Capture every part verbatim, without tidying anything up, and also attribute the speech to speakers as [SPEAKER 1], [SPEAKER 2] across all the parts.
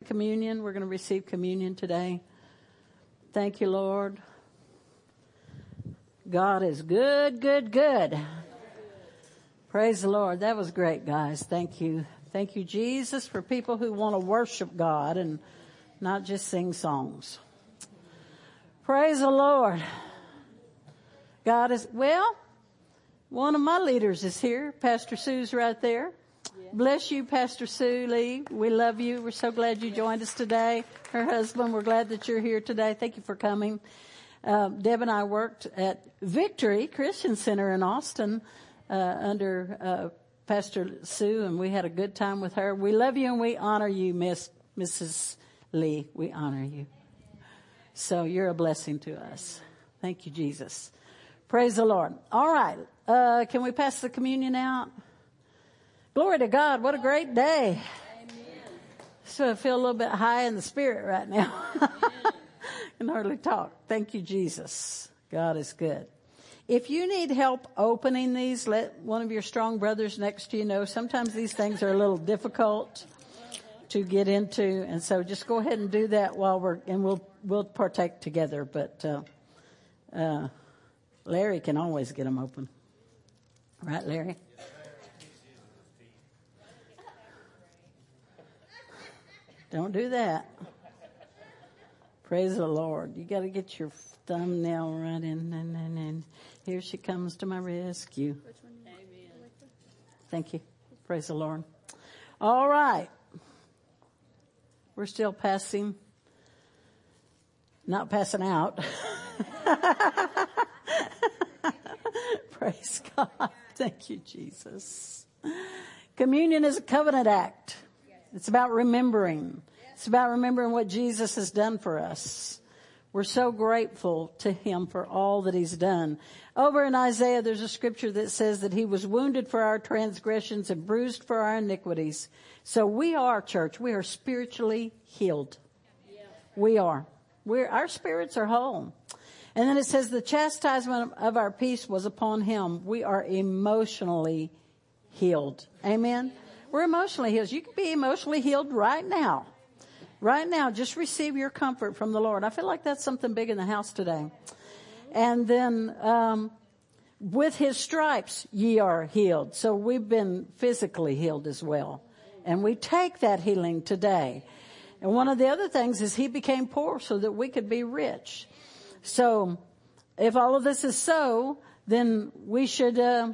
[SPEAKER 1] communion. We're going to receive communion today. Thank you, Lord. God is good, good, good. Praise the Lord. That was great, guys. Thank you. Thank you, Jesus, for people who want to worship God and not just sing songs. Praise the Lord. God is, well, one of my leaders is here. Pastor Sue's right there. Yes. Bless you, Pastor Sue Lee. We love you. We're so glad you joined us today. Her husband, we're glad that you're here today. Thank you for coming. Uh, Deb and I worked at Victory Christian Center in Austin uh, under uh, Pastor Sue, and we had a good time with her. We love you and we honor you, Miss Missus Lee. We honor you. So you're a blessing to us. Thank you, Jesus. Praise the Lord. All right. Uh, can we pass the communion out? Glory to God. What a great day. Amen. So I feel a little bit high in the spirit right now. I can hardly talk. Thank you, Jesus. God is good. If you need help opening these, let one of your strong brothers next to you know. Sometimes these things are a little difficult to get into, and so just go ahead and do that while we're, and we'll, we'll partake together. But, uh, uh, Larry can always get them open. Right, Larry? Don't do that. Praise the Lord. You got to get your thumbnail right in, and, and, and here she comes to my rescue. Amen. Thank you. Praise the Lord. All right. We're still passing, not passing out. Praise God. Thank you, Jesus. Communion is a covenant act. It's about remembering. It's about remembering what Jesus has done for us. We're so grateful to him for all that he's done. Over in Isaiah, there's a scripture that says that he was wounded for our transgressions and bruised for our iniquities. So we are, church, we are spiritually healed. We are. We're, our spirits are whole. And then it says the chastisement of our peace was upon him. We are emotionally healed. Amen. We're emotionally healed. You can be emotionally healed right now. Right now, just receive your comfort from the Lord. I feel like that's something big in the house today. And then, um, with his stripes, ye are healed. So we've been physically healed as well. And we take that healing today. And one of the other things is he became poor so that we could be rich. So if all of this is so, then we should, uh,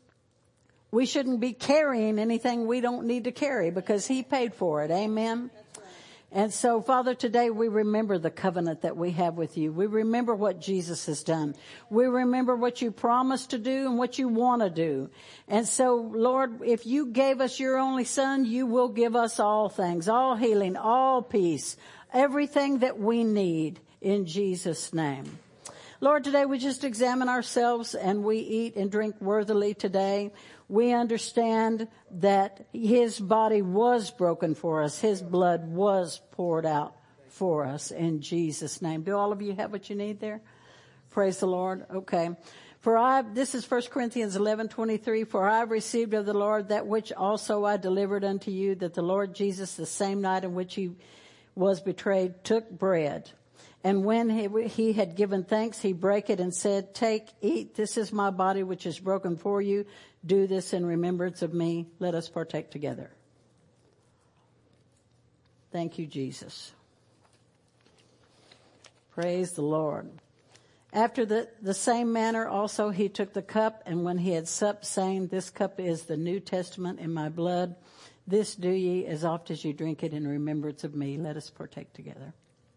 [SPEAKER 1] we shouldn't be carrying anything we don't need to carry because he paid for it. Amen. And so, Father, today we remember the covenant that we have with you. We remember what Jesus has done. We remember what you promised to do and what you want to do. And so, Lord, if you gave us your only son, you will give us all things, all healing, all peace, everything that we need in Jesus' name. Lord, today we just examine ourselves and we eat and drink worthily today. We understand that his body was broken for us. His blood was poured out for us in Jesus' name. Do all of you have what you need there? Praise the Lord. Okay. For I, this is First Corinthians eleven twenty-three. For I have received of the Lord that which also I delivered unto you, that the Lord Jesus, the same night in which he was betrayed, took bread. And when he, he had given thanks, he brake it and said, take, eat, this is my body which is broken for you. Do this in remembrance of me. Let us partake together. Thank you, Jesus. Praise the Lord. After the, the same manner also he took the cup, and when he had supped, saying, this cup is the New Testament in my blood. This do ye as oft as you drink it in remembrance of me. Let us partake together.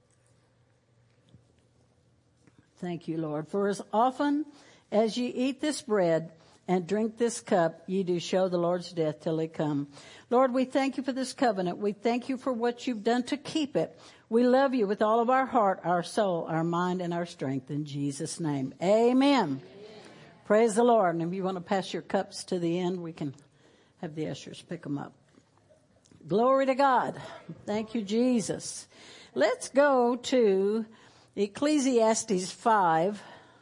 [SPEAKER 1] Thank you, Lord. For as often as ye eat this bread and drink this cup, ye do show the Lord's death till he come. Lord, we thank you for this covenant. We thank you for what you've done to keep it. We love you with all of our heart, our soul, our mind, and our strength. In Jesus' name, amen. Amen. Praise the Lord. And if you want to pass your cups to the end, we can have the ushers pick them up. Glory to God. Thank you, Jesus. Let's go to Ecclesiastes five,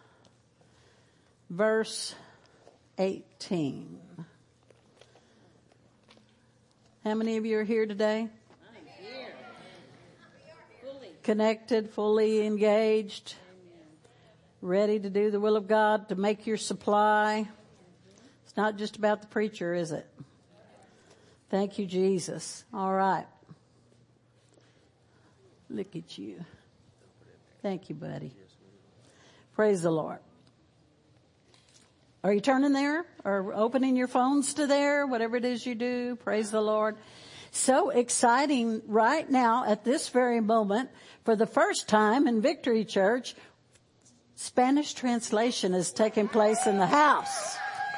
[SPEAKER 1] verse eighteen. How many of you are here today? I'm here. connected, fully engaged, ready to do the will of God, to make your supply. It's not just about the preacher, is it? Thank you, Jesus. All right. Look at you. Thank you, buddy. Praise the Lord. Are you turning there or opening your phones to there? Whatever it is you do, praise the Lord. So exciting right now at this very moment. For the first time in Victory Church, Spanish translation is taking place in the house.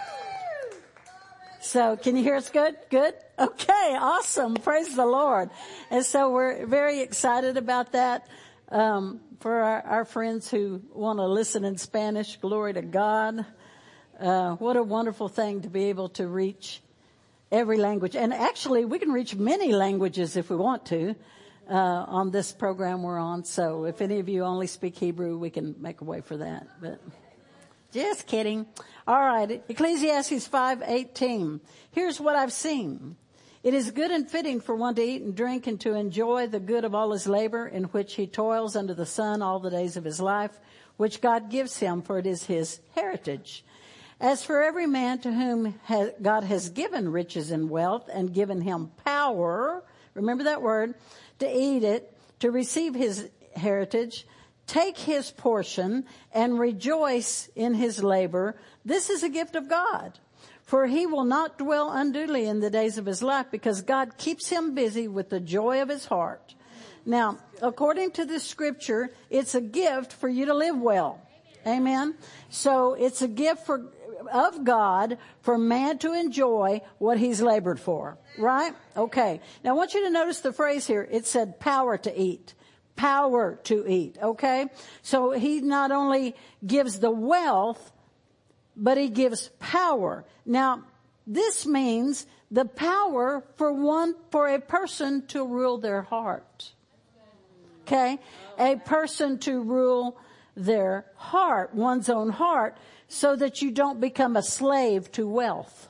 [SPEAKER 1] So can you hear us good? Good? Okay, awesome. Praise the Lord. And so we're very excited about that. Um, for our, our friends who want to listen in Spanish, glory to God. Uh, what a wonderful thing to be able to reach every language. And actually, we can reach many languages if we want to, uh, on this program we're on. So if any of you only speak Hebrew, we can make a way for that. But just kidding. All right. Ecclesiastes five eighteen. Here's what I've seen. It is good and fitting for one to eat and drink and to enjoy the good of all his labor in which he toils under the sun all the days of his life, which God gives him, for it is his heritage. As for every man to whom ha- God has given riches and wealth and given him power, remember that word, to eat it, to receive his heritage, take his portion and rejoice in his labor. This is a gift of God. For he will not dwell unduly in the days of his life, because God keeps him busy with the joy of his heart. Now, according to this scripture, it's a gift for you to live well. Amen. So it's a gift for, of God for man to enjoy what he's labored for. Right? Okay. Now I want you to notice the phrase here. It said power to eat. Power to eat. Okay. So he not only gives the wealth, but he gives power. Now, this means the power for one, for a person to rule their heart. Okay? A person to rule their heart, one's own heart, so that you don't become a slave to wealth.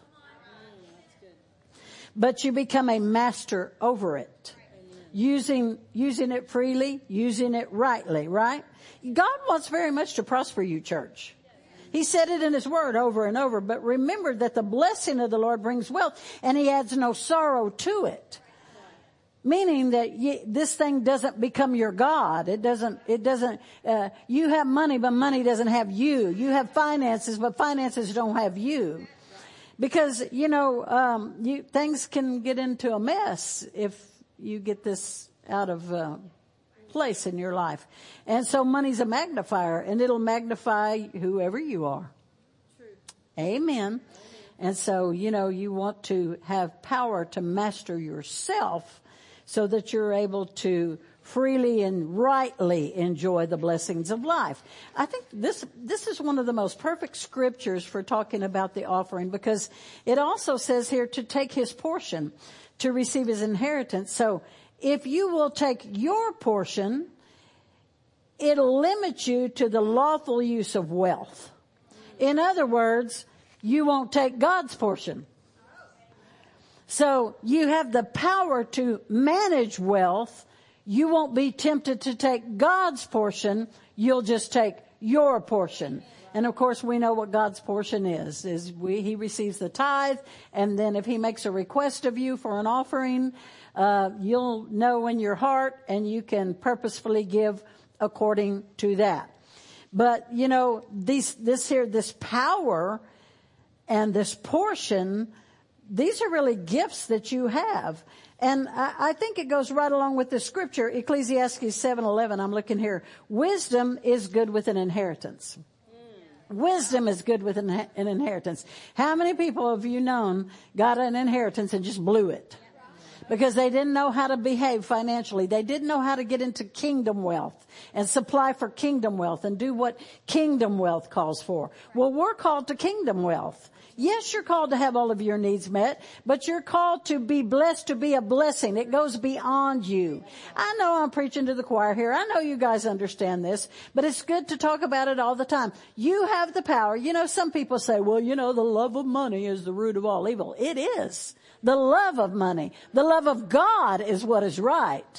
[SPEAKER 1] But you become a master over it. Using, using it freely, using it rightly, right? God wants very much to prosper you, church. He said it in his word over and over, but remember that the blessing of the Lord brings wealth, and he adds no sorrow to it. Meaning that you, this thing doesn't become your God. It doesn't, it doesn't, uh, you have money, but money doesn't have you. You have finances, but finances don't have you. Because, you know, um, you, things can get into a mess if you get this out of, uh, place in your life. And so money's a magnifier, and it'll magnify whoever you are. True. Amen. Amen. And so, you know, you want to have power to master yourself so that you're able to freely and rightly enjoy the blessings of life. I think this, this is one of the most perfect scriptures for talking about the offering, because it also says here to take his portion, to receive his inheritance. So if you will take your portion, it'll limit you to the lawful use of wealth. In other words, you won't take God's portion. So you have the power to manage wealth. You won't be tempted to take God's portion. You'll just take your portion. And of course, we know what God's portion is, is we, he receives the tithe. And then if he makes a request of you for an offering, uh, you'll know in your heart, and you can purposefully give according to that. But, you know, these, this here, this power and this portion, these are really gifts that you have. And I, I think it goes right along with the scripture, Ecclesiastes seven eleven. I'm looking here. Wisdom is good with an inheritance. Wisdom is good with an, an inheritance. How many people have you known got an inheritance and just blew it? Because they didn't know how to behave financially. They didn't know how to get into kingdom wealth and supply for kingdom wealth and do what kingdom wealth calls for. Well, we're called to kingdom wealth. Yes, you're called to have all of your needs met, but you're called to be blessed, to be a blessing. It goes beyond you. I know I'm preaching to the choir here. I know you guys understand this, but it's good to talk about it all the time. You have the power. You know, some people say, well, you know, the love of money is the root of all evil. It is. The love of money. The love of God is what is right.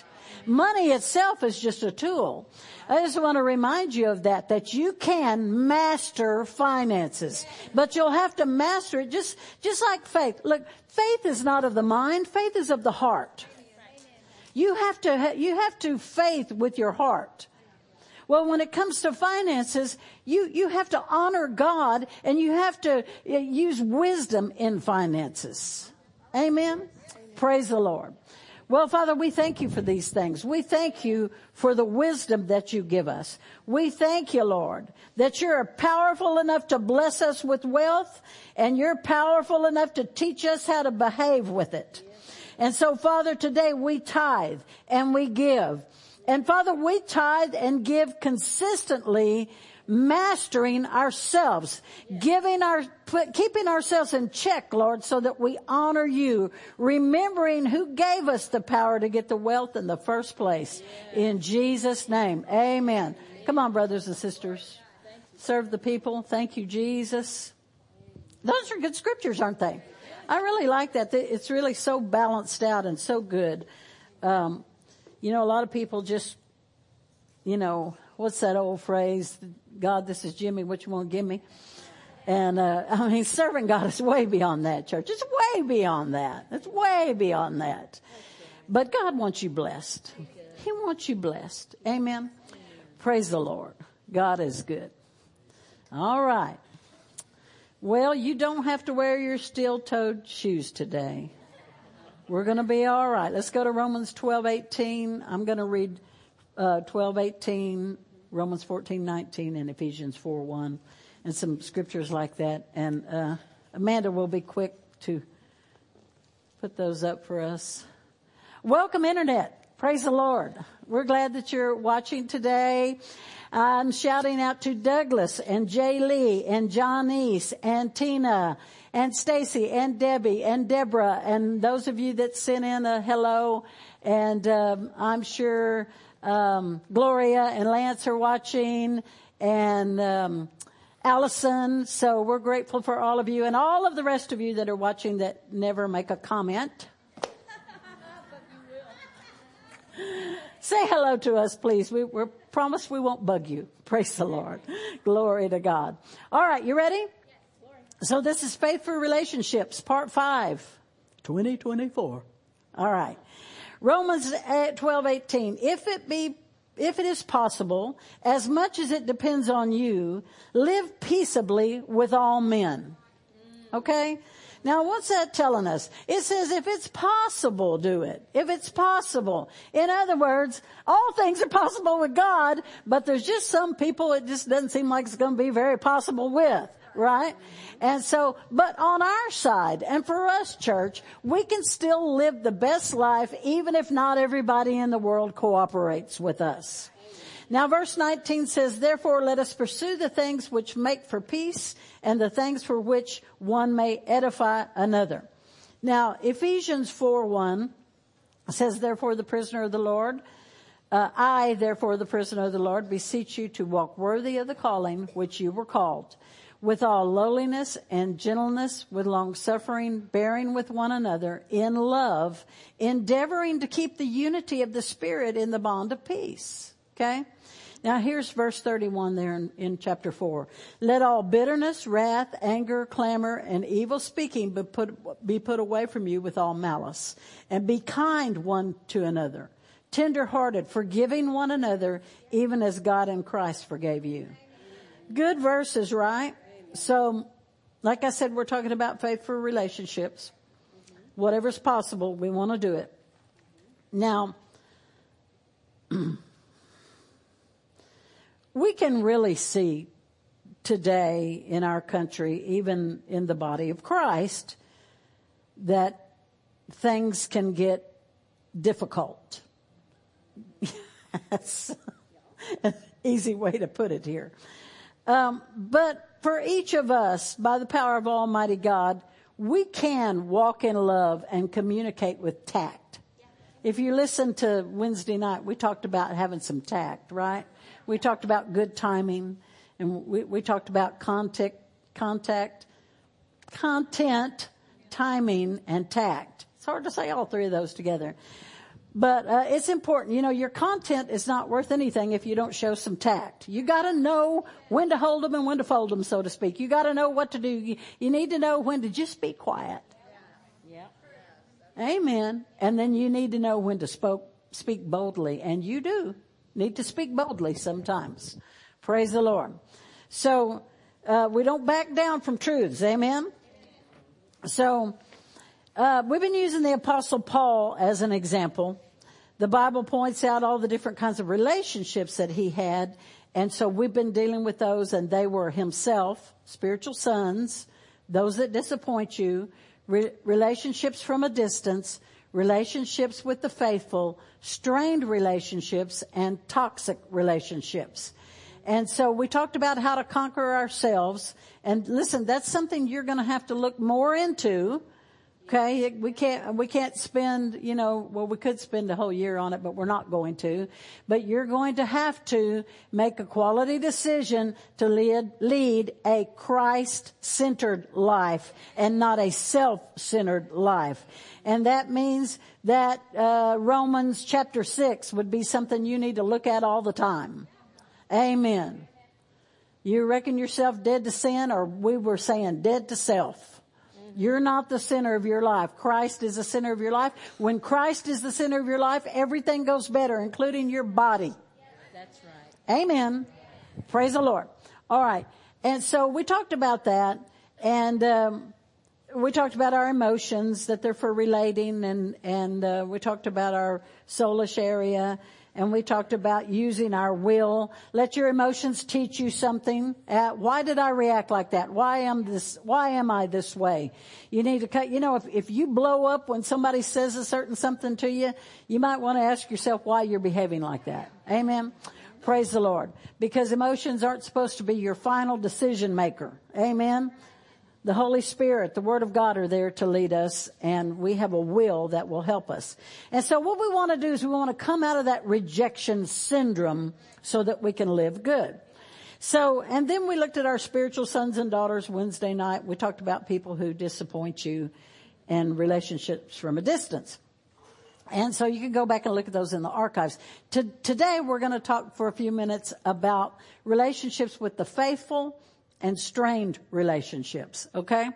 [SPEAKER 1] Money itself is just a tool. I just want to remind you of that, that you can master finances, but you'll have to master it just, just like faith. Look, faith is not of the mind, faith is of the heart. You have to, you have to faith with your heart. Well, when it comes to finances, you, you have to honor God and you have to use wisdom in finances. Amen? Amen. Praise the Lord. Well, Father, we thank you for these things. We thank you for the wisdom that you give us. We thank you, Lord, that you're powerful enough to bless us with wealth and you're powerful enough to teach us how to behave with it. And so, Father, today we tithe and we give. And Father, we tithe and give consistently, mastering ourselves, giving our, keeping ourselves in check, Lord, so that we honor you, remembering who gave us the power to get the wealth in the first place. In Jesus' name, amen. Come on, brothers and sisters. Serve the people. Thank you, Jesus. Those are good scriptures, aren't they? I really like that. It's really so balanced out and so good. Um, You know, a lot of people just, you know, what's that old phrase? God, this is Jimmy, what you want to give me? And, uh, I mean, serving God is way beyond that, church. It's way beyond that. It's way beyond that. But God wants you blessed. He wants you blessed. Amen. Praise the Lord. God is good. All right. Well, you don't have to wear your steel-toed shoes today. We're going to be all right. Let's go to Romans twelve eighteen. I'm going to read uh, twelve eighteen, Romans fourteen nineteen, and Ephesians four one, and some scriptures like that. And uh, Amanda will be quick to put those up for us. Welcome, Internet. Praise the Lord. We're glad that you're watching today. I'm shouting out to Douglas and Jay Lee and Johnnice and Tina and Stacy and Debbie and Deborah and those of you that sent in a hello. And um, I'm sure um, Gloria and Lance are watching and um, Allison. So we're grateful for all of you and all of the rest of you that are watching that never make a comment. Say hello to us, please. We we promise we won't bug you. Praise the Lord. Glory to God. All right, you ready? Yes, Lord. So this is Faithful Relationships, Part five, twenty twenty-four. All right. Romans twelve eighteen. If it be, if it is possible, as much as it depends on you, live peaceably with all men. Okay? Now, what's that telling us? It says if it's possible, do it. If it's possible. In other words, all things are possible with God, but there's just some people it just doesn't seem like it's going to be very possible with, right? And so, but on our side, and for us, church, we can still live the best life even if not everybody in the world cooperates with us. Now, verse nineteen says, therefore, let us pursue the things which make for peace and the things for which one may edify another. Now, Ephesians four one says, therefore, the prisoner of the Lord, uh, I, therefore, the prisoner of the Lord, beseech you to walk worthy of the calling which you were called, with all lowliness and gentleness, with long suffering, bearing with one another in love, endeavoring to keep the unity of the Spirit in the bond of peace. Okay? Now here's verse thirty-one there in, in chapter four. Let all bitterness, wrath, anger, clamor, and evil speaking be put, be put away from you with all malice. And be kind one to another, tender-hearted, forgiving one another, even as God in Christ forgave you. Good verses, right? So, like I said, we're talking about faithful relationships. Whatever's possible, we want to do it. Now, we can really see today in our country, even in the body of Christ, that things can get difficult. That's an easy way to put it here. Um, but for each of us, by the power of Almighty God, we can walk in love and communicate with tact. If you listen to Wednesday night, we talked about having some tact, right? We talked about good timing, and we, we talked about contact, contact, content, timing, and tact. It's hard to say all three of those together. But uh, it's important. You know, your content is not worth anything if you don't show some tact. You got to know when to hold them and when to fold them, so to speak. You got to know what to do. You, you need to know when to just be quiet. Yeah. Amen. And then you need to know when to spoke, speak boldly. And you do need to speak boldly sometimes. Praise the Lord. So uh, we don't back down from truths. Amen. So uh, we've been using the Apostle Paul as an example. The Bible points out all the different kinds of relationships that he had. And so we've been dealing with those, and they were himself, spiritual sons, those that disappoint you, re- relationships from a distance, relationships with the faithful, strained relationships, and toxic relationships. And so we talked about how to conquer ourselves. And listen, that's something you're going to have to look more into. Okay, we can't, we can't spend, you know, well, we could spend a whole year on it, but we're not going to. But you're going to have to make a quality decision to lead, lead a Christ-centered life and not a self-centered life. And that means that, uh, Romans chapter six would be something you need to look at all the time. Amen. You reckon yourself dead to sin, or we were saying dead to self. You're not the center of your life. Christ is the center of your life. When Christ is the center of your life, everything goes better, including your body.
[SPEAKER 2] That's right.
[SPEAKER 1] Amen. Praise the Lord. All right. And so we talked about that, and um, we talked about our emotions, that they're for relating, and, and uh, we talked about our soulish area. And we talked about using our will. Let your emotions teach you something. Uh, why did I react like that? Why am this, why am I this way? You need to cut, you know, if, if you blow up when somebody says a certain something to you, you might want to ask yourself why you're behaving like that. Amen. Praise the Lord. Because emotions aren't supposed to be your final decision maker. Amen. The Holy Spirit, the Word of God are there to lead us, and we have a will that will help us. And so what we want to do is we want to come out of that rejection syndrome so that we can live good. So, and then we looked at our spiritual sons and daughters Wednesday night. We talked about people who disappoint you and relationships from a distance. And so you can go back and look at those in the archives. To, today we're going to talk for a few minutes about relationships with the faithful and strained relationships, okay?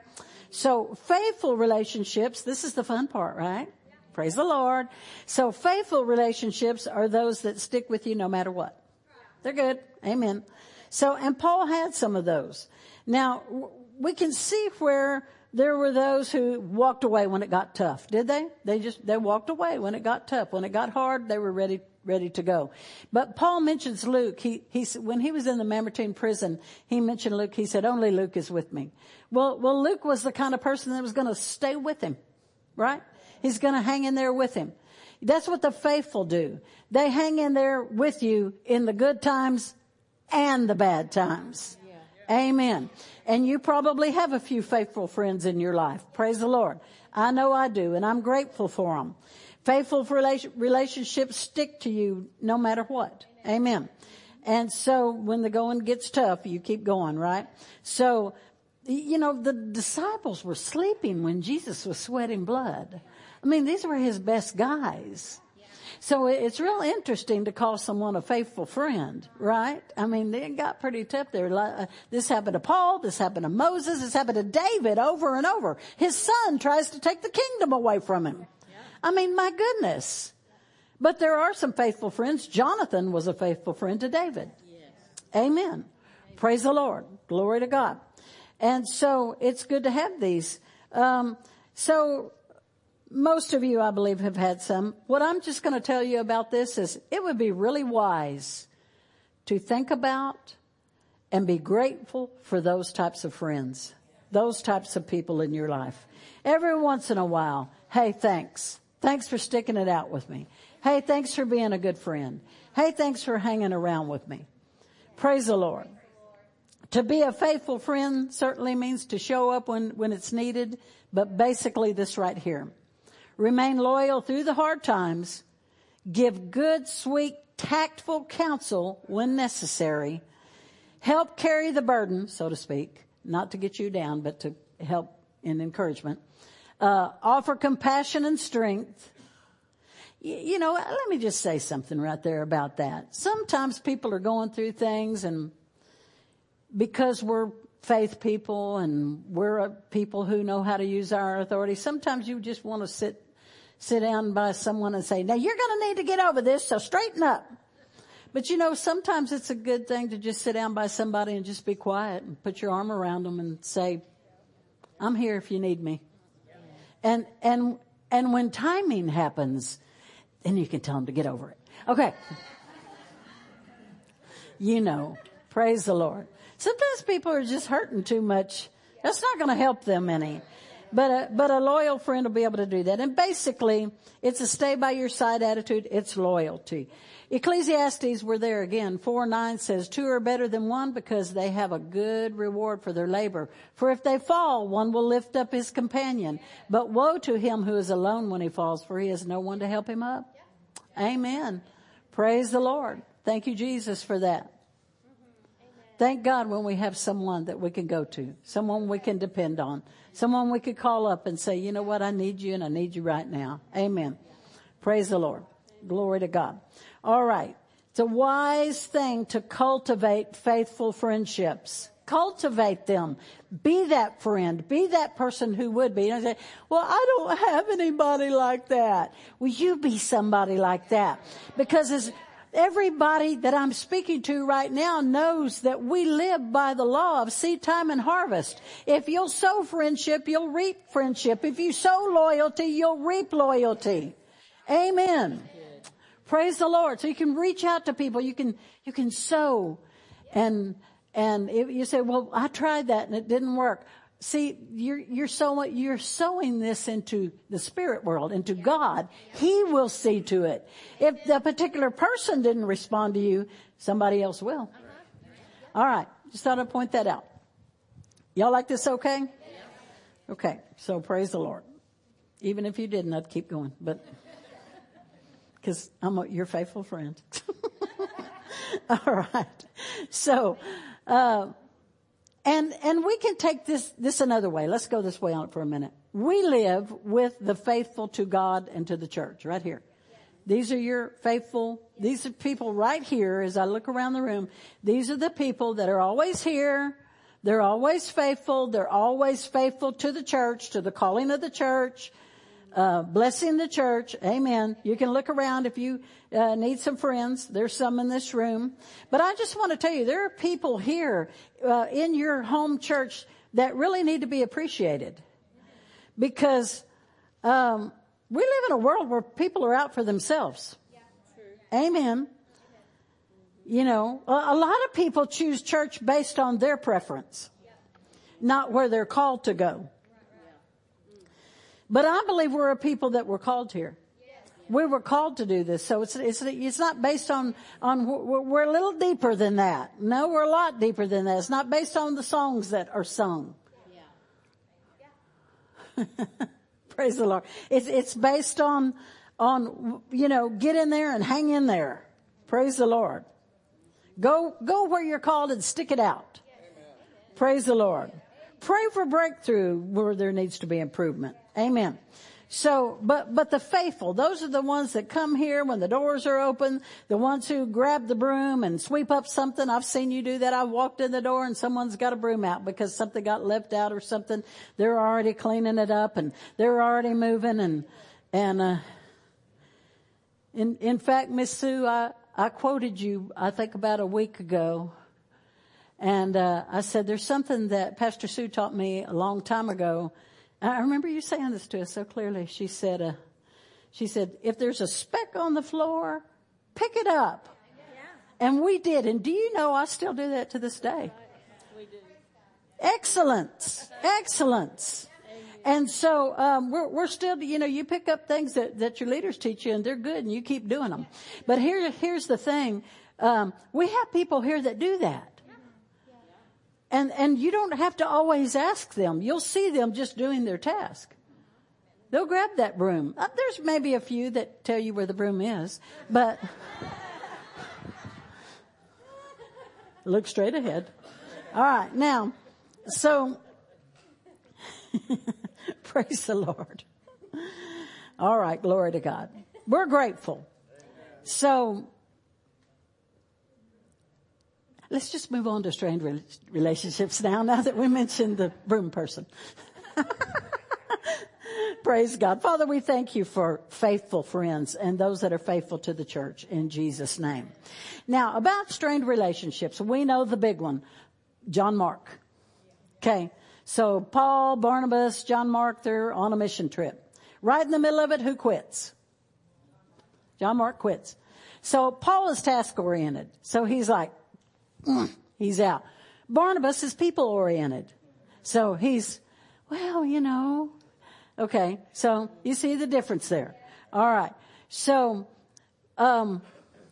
[SPEAKER 1] So faithful relationships, this is the fun part, right? Praise the Lord. So faithful relationships are those that stick with you no matter what. They're good. Amen. So, and Paul had some of those. Now, we can see where there were those who walked away when it got tough. Did they? They just, they walked away when it got tough. When it got hard, they were ready ready to go. But Paul mentions Luke. He, he, when he was in the Mamertine prison, he mentioned Luke. He said, only Luke is with me. Well, well, Luke was the kind of person that was going to stay with him, right? He's going to hang in there with him. That's what the faithful do. They hang in there with you in the good times and the bad times. Yeah. Amen. And you probably have a few faithful friends in your life. Praise the Lord. I know I do, and I'm grateful for them. Faithful relationships stick to you no matter what. Amen. And so when the going gets tough, you keep going, right? So, you know, the disciples were sleeping when Jesus was sweating blood. I mean, these were his best guys. So it's real interesting to call someone a faithful friend, right? I mean, they got pretty tough there. This happened to Paul. This happened to Moses. This happened to David over and over. His son tries to take the kingdom away from him. I mean, my goodness. But there are some faithful friends. Jonathan was a faithful friend to David. Yes. Amen. Amen. Praise the Lord. Glory to God. And so it's good to have these. Um, so most of you, I believe, have had some. What I'm just going to tell you about this is it would be really wise to think about and be grateful for those types of friends, those types of people in your life. Every once in a while, hey, thanks. Thanks for sticking it out with me. Hey, thanks for being a good friend. Hey, thanks for hanging around with me. Praise the Lord. To be a faithful friend certainly means to show up when, when it's needed, but basically this right here. Remain loyal through the hard times. Give good, sweet, tactful counsel when necessary. Help carry the burden, so to speak, not to get you down, but to help in encouragement. Uh, offer compassion and strength. you know, let me just say something right there about that. Sometimes people are going through things, and because we're faith people and we're a people who know how to use our authority, sometimes you just want to sit sit down by someone and say, now you're going to need to get over this, so straighten up. But you know, sometimes it's a good thing to just sit down by somebody and just be quiet and put your arm around them and say, I'm here if you need me. And, and, and when timing happens, then you can tell them to get over it. Okay. You know, praise the Lord. Sometimes people are just hurting too much. That's not going to help them any. But a, but a loyal friend will be able to do that. And basically, it's a stay by your side attitude. It's loyalty. Ecclesiastes, we're there again. four nine says, two are better than one because they have a good reward for their labor. For if they fall, one will lift up his companion. But woe to him who is alone when he falls, for he has no one to help him up. Amen. Praise the Lord. Thank you, Jesus, for that. Thank God when we have someone that we can go to, someone we can depend on, someone we could call up and say, you know what, I need you and I need you right now. Amen. Praise the Lord. Glory to God. All right. It's a wise thing to cultivate faithful friendships. Cultivate them. Be that friend. Be that person who would be. And I say, well, I don't have anybody like that. Well, you be somebody like that. Because as everybody that I'm speaking to right now knows that we live by the law of seed time and harvest. If you'll sow friendship, you'll reap friendship. If you sow loyalty, you'll reap loyalty. Amen. Praise the Lord. So you can reach out to people. You can, you can sow. And, and if you say, well, I tried that and it didn't work. See, you're, you're sowing, you're sowing this into the spirit world, into God. He will see to it. If the particular person didn't respond to you, somebody else will. All right. Just thought I'd point that out. Y'all like this okay? Okay. So praise the Lord. Even if you didn't, I'd keep going, but because I'm a, your faithful friend. All right. So, uh, And, and we can take this, this another way. Let's go this way on it for a minute. We live with the faithful to God and to the church right here. These are your faithful, these are people right here as I look around the room. These are the people that are always here. They're always faithful. They're always faithful to the church, to the calling of the church, uh, blessing the church. Amen. You can look around if you Uh, need some friends. There's some in this room. But I just want to tell you, there are people here uh, in your home church that really need to be appreciated. Because um, we live in a world where people are out for themselves. Yeah, true. Amen. You know, a, a lot of people choose church based on their preference, yeah. Not where they're called to go. Right, right. But I believe we're a people that were called here. We were called to do this. So it's, it's, it's not based on, on, we're a little deeper than that. No, we're a lot deeper than that. It's not based on the songs that are sung. Yeah. Praise the Lord. It's, it's based on, on, you know, get in there and hang in there. Praise the Lord. Go, go where you're called and stick it out. Amen. Praise the Lord. Pray for breakthrough where there needs to be improvement. Amen. So, but, but the faithful, those are the ones that come here when the doors are open, the ones who grab the broom and sweep up something. I've seen you do that. I've walked in the door and someone's got a broom out because something got left out or something. They're already cleaning it up and they're already moving and, and, uh, in, in fact, Miss Sue, I, I quoted you, I think about a week ago. And, uh, I said, there's something that Pastor Sue taught me a long time ago. I remember you saying this to us so clearly. She said, uh, she said, if there's a speck on the floor, pick it up. Yeah. And we did. And do you know, I still do that to this day. We do. Excellence. Excellence. And so, um, we're, we're still, you know, you pick up things that, that your leaders teach you and they're good and you keep doing them. But here, here's the thing. Um, we have people here that do that. And, and you don't have to always ask them. You'll see them just doing their task. They'll grab that broom. Uh, there's maybe a few that tell you where the broom is, but look straight ahead. All right. Now, so praise the Lord. All right. Glory to God. We're grateful. So let's just move on to strained re- relationships now, now that we mentioned the broom person. Praise God. Father, we thank you for faithful friends and those that are faithful to the church in Jesus' name. Now, about strained relationships, we know the big one, John Mark. Okay. So Paul, Barnabas, John Mark, they're on a mission trip. Right in the middle of it, who quits? John Mark quits. So Paul is task oriented. So he's like, mm, he's out. Barnabas is people oriented. So he's, well, you know, okay. So you see the difference there. All right. So, um,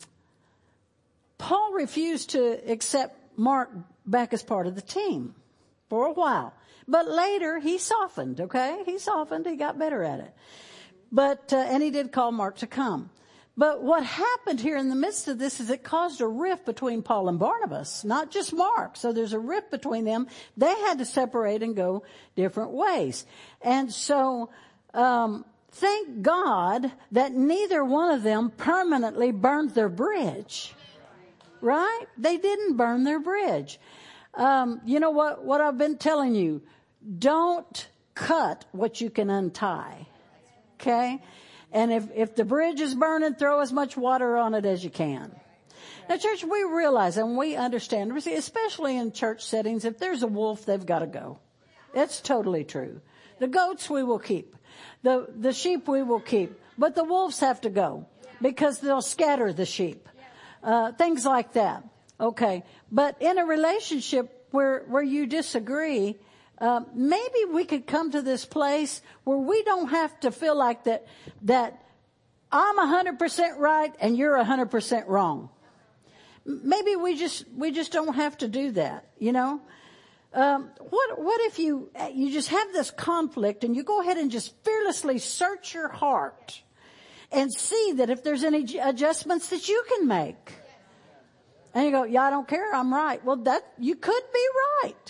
[SPEAKER 1] Paul refused to accept Mark back as part of the team for a while. But later he softened, okay? He softened. He got better at it. But, uh, and he did call Mark to come. But what happened here in the midst of this is it caused a rift between Paul and Barnabas, not just Mark. So there's a rift between them. They had to separate and go different ways. And so, um, thank God that neither one of them permanently burned their bridge. Right? They didn't burn their bridge. Um, you know what, what I've been telling you? Don't cut what you can untie. Okay? And if, if the bridge is burning, throw as much water on it as you can. Now, church, we realize and we understand, especially in church settings, if there's a wolf, they've got to go. It's totally true. The goats we will keep. The, the sheep we will keep. But the wolves have to go because they'll scatter the sheep. Uh, things like that. Okay. But in a relationship where, where you disagree, Uh, maybe we could come to this place where we don't have to feel like that, that I'm a hundred percent right and you're a hundred percent wrong. Maybe we just, we just don't have to do that, you know? Um, what, what if you, you just have this conflict and you go ahead and just fearlessly search your heart and see that if there's any adjustments that you can make. And you go, yeah, I don't care. I'm right. Well, that, you could be right.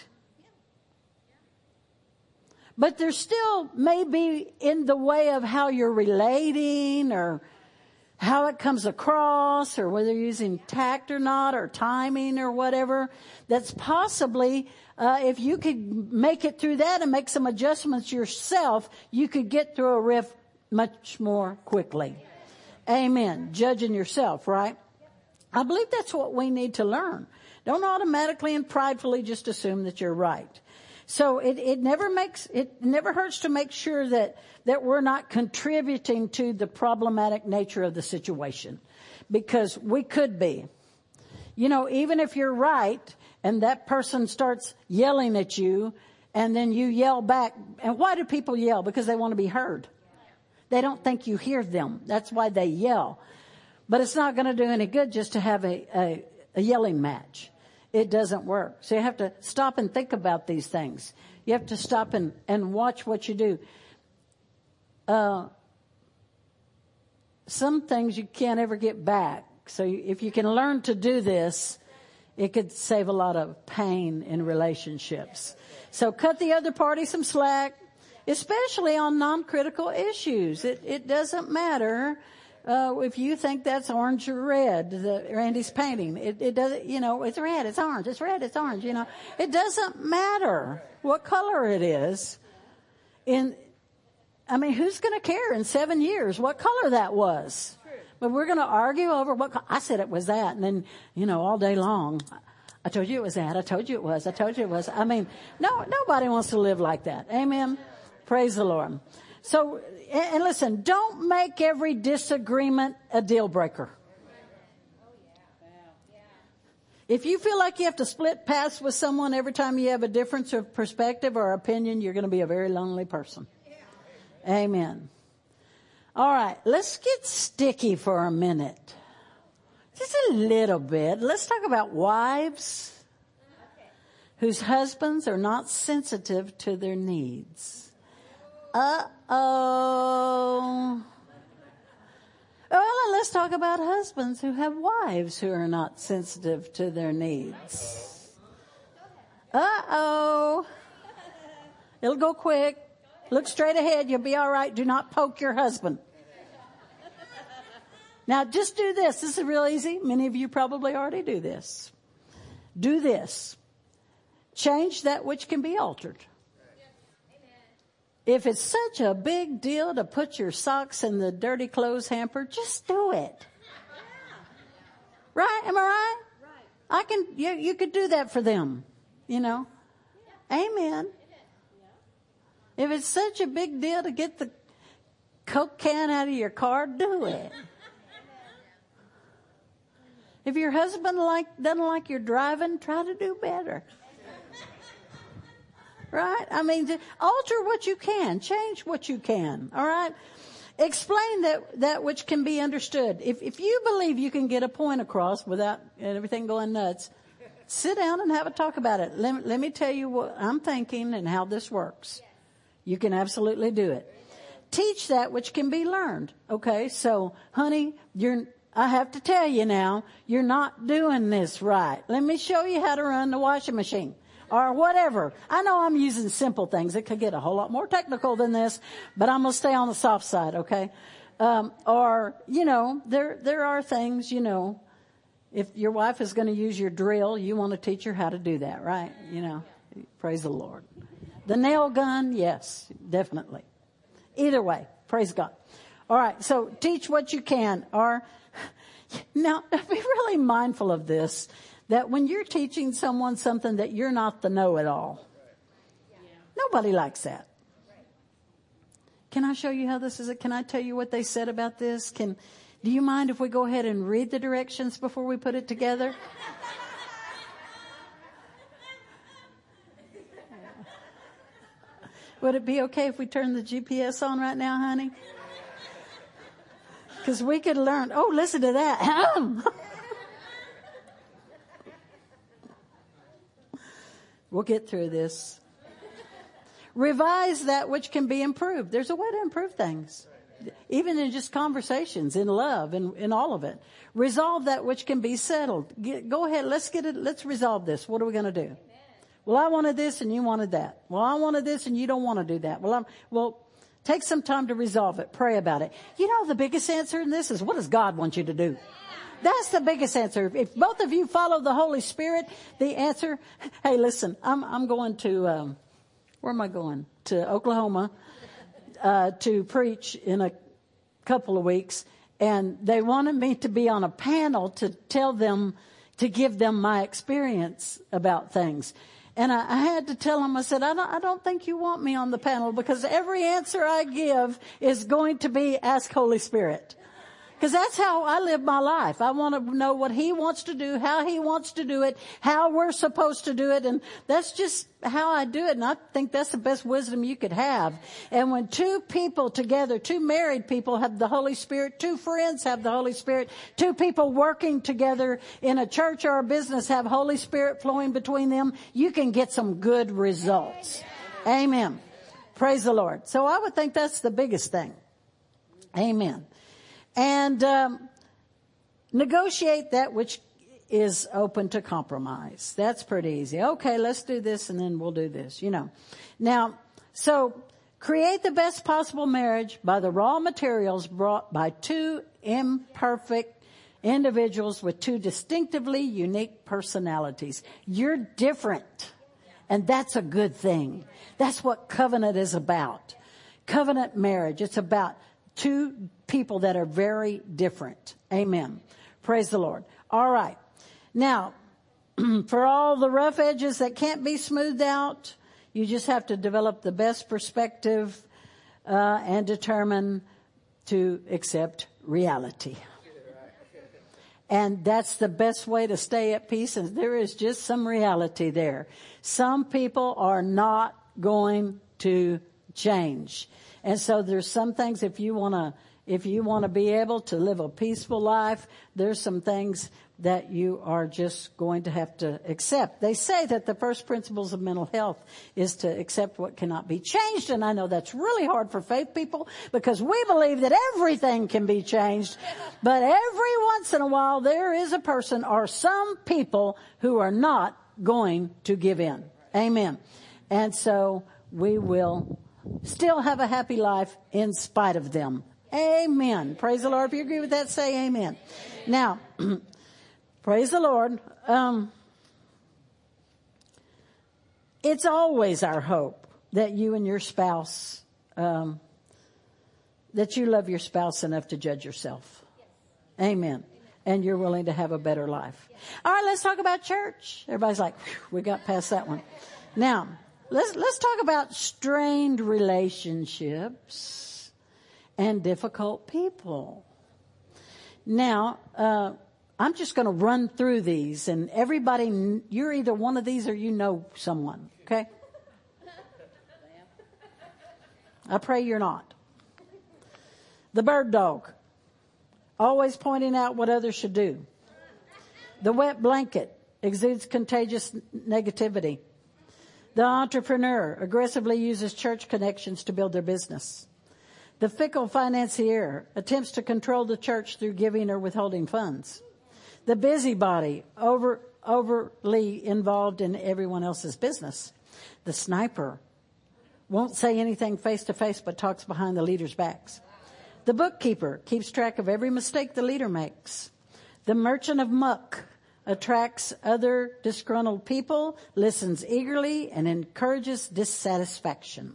[SPEAKER 1] But there's still maybe in the way of how you're relating or how it comes across or whether you're using tact or not or timing or whatever. That's possibly, uh, if you could make it through that and make some adjustments yourself, you could get through a rift much more quickly. Amen. Judging yourself, right? I believe that's what we need to learn. Don't automatically and pridefully just assume that you're right. So it, it never makes, it never hurts to make sure that, that we're not contributing to the problematic nature of the situation. Because we could be. You know, even if you're right and that person starts yelling at you and then you yell back. And why do people yell? Because they want to be heard. They don't think you hear them. That's why they yell. But it's not going to do any good just to have a, a, a yelling match. It doesn't work. So you have to stop and think about these things. You have to stop and, and watch what you do. Uh, some things you can't ever get back. So if you can learn to do this, it could save a lot of pain in relationships. So cut the other party some slack, especially on non-critical issues. It, it doesn't matter. Uh, if you think that's orange or red, the, Randy's painting, it, it doesn't, you know, it's red, it's orange, it's red, it's orange, you know. It doesn't matter what color it is. In, I mean, who's going to care in seven years what color that was? But we're going to argue over what, I said it was that, and then, you know, all day long, I told you it was that, I told you it was, I told you it was. I mean, no, nobody wants to live like that. Amen. Praise the Lord. So, and listen, don't make every disagreement a deal breaker. If you feel like you have to split paths with someone every time you have a difference of perspective or opinion, you're going to be a very lonely person. Amen. All right, let's get sticky for a minute. Just a little bit. Let's talk about wives whose husbands are not sensitive to their needs. Uh-oh. Well, let's talk about husbands who have wives who are not sensitive to their needs. Uh-oh. It'll go quick. Look straight ahead. You'll be all right. Do not poke your husband. Now just do this. This is real easy. Many of you probably already do this. Do this. Change that which can be altered. If it's such a big deal to put your socks in the dirty clothes hamper, just do it. Right? Am I right? I can, you, you could do that for them, you know. Amen. If it's such a big deal to get the Coke can out of your car, do it. If your husband like doesn't like your driving, try to do better. Right? I mean, alter what you can. Change what you can. All right? Explain that, that which can be understood. If, if you believe you can get a point across without everything going nuts, sit down and have a talk about it. Let, let me tell you what I'm thinking and how this works. You can absolutely do it. Teach that which can be learned. Okay? So, honey, you're, I have to tell you now, you're not doing this right. Let me show you how to run the washing machine. Or whatever. I know I'm using simple things. It could get a whole lot more technical than this, but I'm going to stay on the soft side, okay? Um, or, you know, there, there are things, you know, if your wife is going to use your drill, you want to teach her how to do that, right? You know, praise the Lord. The nail gun, yes, definitely. Either way, praise God. All right, so teach what you can. Or, now, be really mindful of this. That when you're teaching someone something that you're not the know-it-all. Nobody likes that. Can I show you how this is? Can I tell you what they said about this? Can, do you mind if we go ahead and read the directions before we put it together? Would it be okay if we turn the G P S on right now, honey? Because we could learn. Oh, listen to that. We'll get through this. Revise that which can be improved. There's a way to improve things. Even in just conversations, in love, in, in all of it. Resolve that which can be settled. Get, go ahead, let's get it, let's resolve this. What are we going to do? Amen. Well, I wanted this and you wanted that. Well, I wanted this and you don't want to do that. Well, I'm, well, take some time to resolve it. Pray about it. You know, the biggest answer in this is, what does God want you to do? That's the biggest answer. If both of you follow the Holy Spirit, the answer, hey, listen, I'm, I'm going to, um, where am I going? To Oklahoma, uh, to preach in a couple of weeks. And they wanted me to be on a panel to tell them, to give them my experience about things. And I, I had to tell them, I said, I don't, I don't think you want me on the panel because every answer I give is going to be ask Holy Spirit. Because that's how I live my life. I want to know what He wants to do, how He wants to do it, how we're supposed to do it. And that's just how I do it. And I think that's the best wisdom you could have. And when two people together, two married people have the Holy Spirit, two friends have the Holy Spirit, two people working together in a church or a business have Holy Spirit flowing between them, you can get some good results. Amen. Praise the Lord. So I would think that's the biggest thing. Amen. And um, negotiate that which is open to compromise. That's pretty easy. Okay, let's do this and then we'll do this, you know. Now, so create the best possible marriage by the raw materials brought by two imperfect individuals with two distinctively unique personalities. You're different, and that's a good thing. That's what covenant is about. Covenant marriage, it's about two people that are very different. Amen. Praise the Lord. All right. Now, for all the rough edges that can't be smoothed out, you just have to develop the best perspective uh, and determine to accept reality. And that's the best way to stay at peace. And there is just some reality there. Some people are not going to change. And so there's some things, if you want to, if you want to be able to live a peaceful life, there's some things that you are just going to have to accept. They say that the first principles of mental health is to accept what cannot be changed. And I know that's really hard for faith people because we believe that everything can be changed. But every once in a while there is a person or some people who are not going to give in. Amen. And so we will still have a happy life in spite of them. Amen. Praise the Lord. If you agree with that, say amen. Now, praise the Lord. Um, it's always our hope that you and your spouse, um, that you love your spouse enough to judge yourself. Amen. And you're willing to have a better life. All right, let's talk about church. Everybody's like, we got past that one. Now, let's, let's talk about strained relationships and difficult people. Now, uh, I'm just going to run through these, and everybody, you're either one of these or you know someone, okay? I pray you're not. The bird dog, always pointing out what others should do. The wet blanket exudes contagious negativity. The entrepreneur aggressively uses church connections to build their business. The fickle financier attempts to control the church through giving or withholding funds. The busybody, over, overly involved in everyone else's business. The sniper won't say anything face to face but talks behind the leader's backs. The bookkeeper keeps track of every mistake the leader makes. The merchant of muck attracts other disgruntled people, listens eagerly, and encourages dissatisfaction.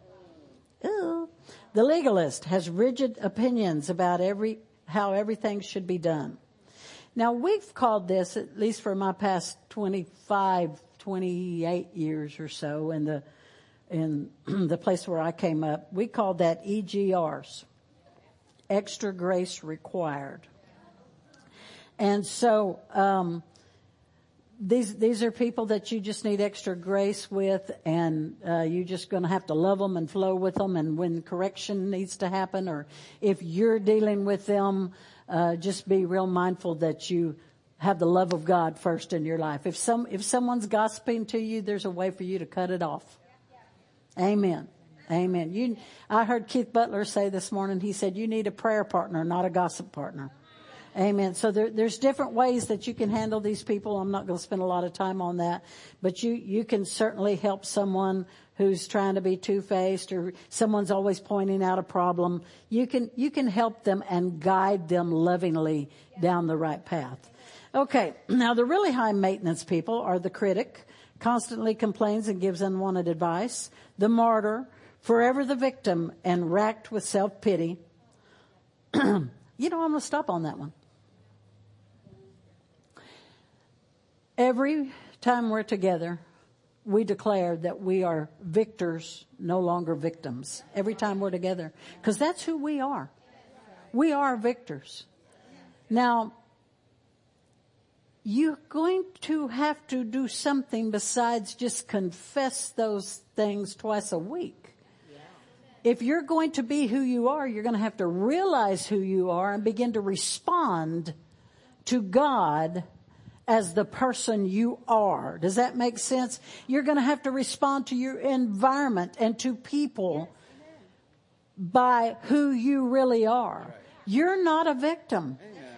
[SPEAKER 1] Ooh. The legalist has rigid opinions about every how everything should be done. Now, we've called this, at least for my past twenty-five, twenty-eight years or so, in the in the place where I came up, we called that E G Rs, extra grace required. And so um, these these are people that you just need extra grace with, and uh, you're just going to have to love them and flow with them. And when correction needs to happen, or if you're dealing with them, uh, just be real mindful that you have the love of God first in your life. If some if someone's gossiping to you, there's a way for you to cut it off. Amen. Amen. You, I heard Keith Butler say this morning, he said, you need a prayer partner, not a gossip partner. Amen. So there, there's different ways that you can handle these people. I'm not going to spend a lot of time on that, but you, you can certainly help someone who's trying to be two-faced, or someone's always pointing out a problem. You can, you can help them and guide them lovingly down the right path. Okay. Now the really high maintenance people are the critic, constantly complains and gives unwanted advice. The martyr, forever the victim and racked with self-pity. You know, I'm going to stop on that one. Every time we're together, we declare that we are victors, no longer victims. Every time we're together. Because that's who we are. We are victors. Now, you're going to have to do something besides just confess those things twice a week. If you're going to be who you are, you're going to have to realize who you are and begin to respond to God as the person you are. Does that make sense? You're going to have to respond to your environment and to people by who you really are. You're not a victim.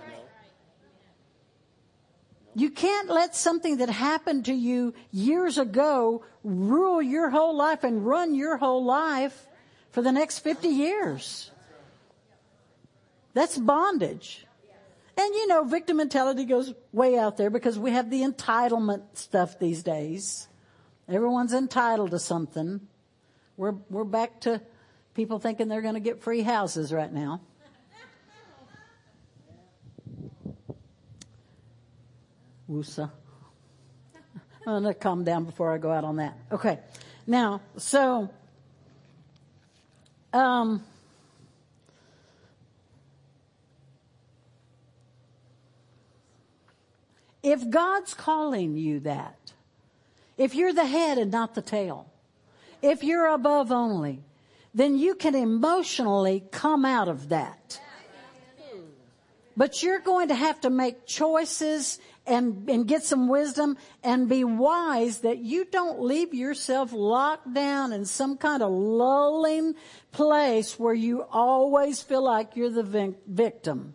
[SPEAKER 1] You can't let something that happened to you years ago rule your whole life and run your whole life for the next fifty years. That's bondage. And you know, victim mentality goes way out there because we have the entitlement stuff these days. Everyone's entitled to something. We're, we're back to people thinking they're going to get free houses right now. Woosa. I'm going to calm down before I go out on that. Okay. Now, so, um, if God's calling you that, if you're the head and not the tail, if you're above only, then you can emotionally come out of that. But you're going to have to make choices and, and get some wisdom and be wise that you don't leave yourself locked down in some kind of lulling place where you always feel like you're the vic- victim.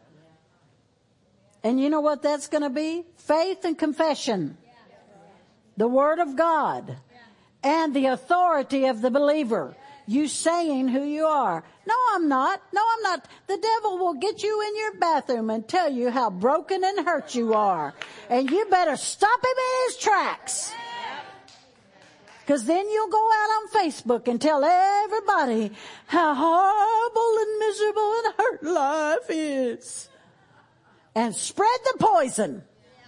[SPEAKER 1] And you know what that's going to be? Faith and confession. The Word of God. And the authority of the believer. You saying who you are. No, I'm not. No, I'm not. The devil will get you in your bathroom and tell you how broken and hurt you are. And you better stop him in his tracks. Because then you'll go out on Facebook and tell everybody how horrible and miserable and hurt life is. And spread the poison.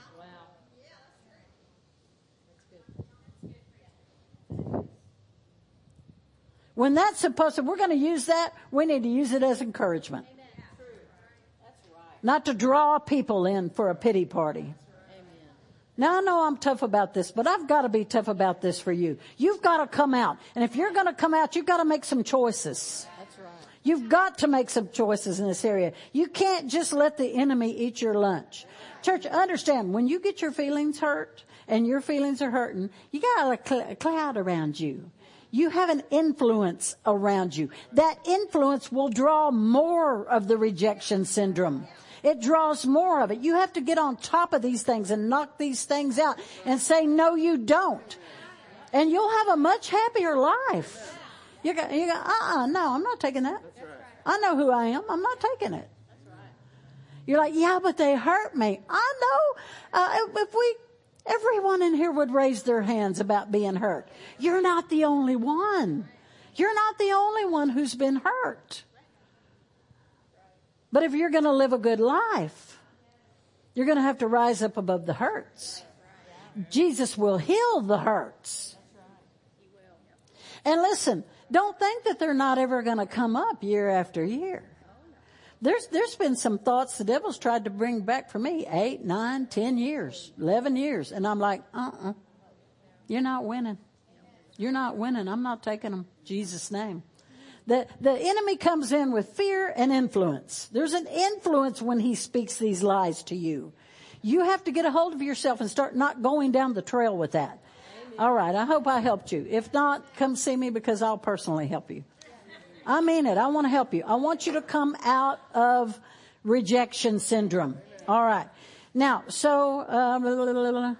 [SPEAKER 1] When that's supposed to, we're going to use that, we need to use it as encouragement. Not to draw people in for a pity party. Now I know I'm tough about this, but I've got to be tough about this for you. You've got to come out. And if you're going to come out, you've got to make some choices.
[SPEAKER 2] That's right.
[SPEAKER 1] You've got to make some choices in this area. You can't just let the enemy eat your lunch. Church, understand, when you get your feelings hurt and your feelings are hurting, you got a, cl- a cloud around you. You have an influence around you. That influence will draw more of the rejection syndrome. It draws more of it. You have to get on top of these things and knock these things out and say, no, you don't. And you'll have a much happier life. You go, you go, uh-uh, no, I'm not taking that. I know who I am. I'm not taking it. You're like, yeah, but they hurt me. I know. Uh, if we, everyone in here would raise their hands about being hurt. You're not the only one. You're not the only one who's been hurt. But if you're going to live a good life, you're going to have to rise up above the hurts. Jesus will heal the hurts. And listen, don't think that they're not ever going to come up year after year. There's, there's been some thoughts the devil's tried to bring back for me, eight, nine, ten years, eleven years. And I'm like, uh-uh, you're not winning. You're not winning. I'm not taking them. In Jesus' name. The, the enemy comes in with fear and influence. There's an influence when he speaks these lies to you. You have to get a hold of yourself and start not going down the trail with that. Amen. All right. I hope I helped you. If not, come see me because I'll personally help you. I mean it. I want to help you. I want you to come out of rejection syndrome. All right. Now, so, uh, blah, blah, blah, blah.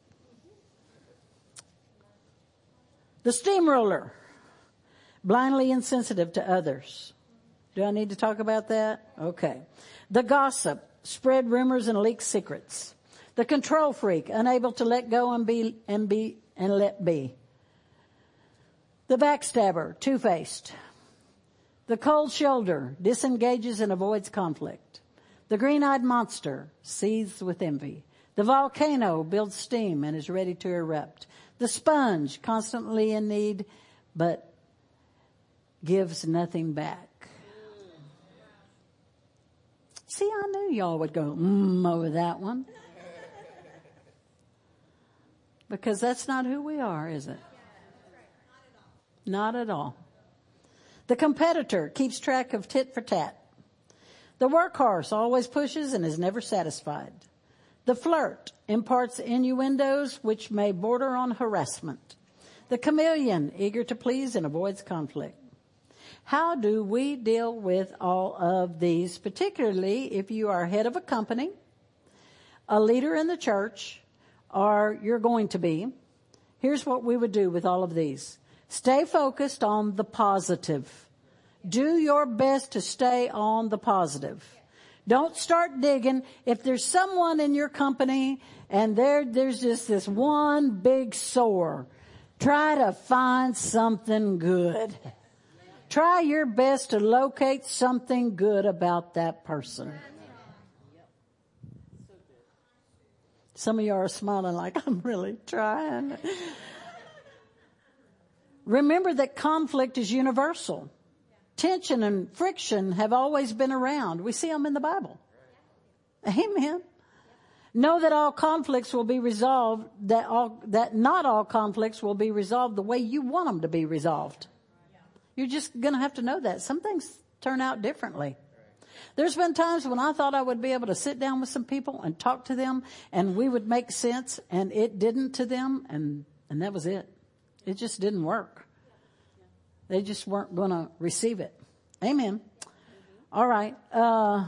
[SPEAKER 1] The steamroller. Blindly insensitive to others. Do I need to talk about that? Okay. The gossip, spread rumors and leak secrets. The control freak, unable to let go and be and be and let be. The backstabber, two-faced. The cold shoulder, disengages and avoids conflict. The green-eyed monster, seethes with envy. The volcano builds steam and is ready to erupt. The sponge, constantly in need, but gives nothing back. See, I knew y'all would go, mmm, over that one. Because that's not who we are, is it? Not at all. The competitor keeps track of tit for tat. The workhorse always pushes and is never satisfied. The flirt imparts innuendos which may border on harassment. The chameleon, eager to please and avoids conflict. How do we deal with all of these, particularly if you are head of a company, a leader in the church, or you're going to be? Here's what we would do with all of these. Stay focused on the positive. Do your best to stay on the positive. Don't start digging. If there's someone in your company and there, there's just this one big sore, try to find something good. Try your best to locate something good about that person. Some of you are smiling like, I'm really trying. Remember that conflict is universal. Tension and friction have always been around. We see them in the Bible. Amen. Know that all conflicts will be resolved, that all, that not all conflicts will be resolved the way you want them to be resolved. You're just going to have to know that. Some things turn out differently. There's been times when I thought I would be able to sit down with some people and talk to them and we would make sense, and it didn't to them, and, and that was it. It just didn't work. They just weren't going to receive it. Amen. All right. Uh,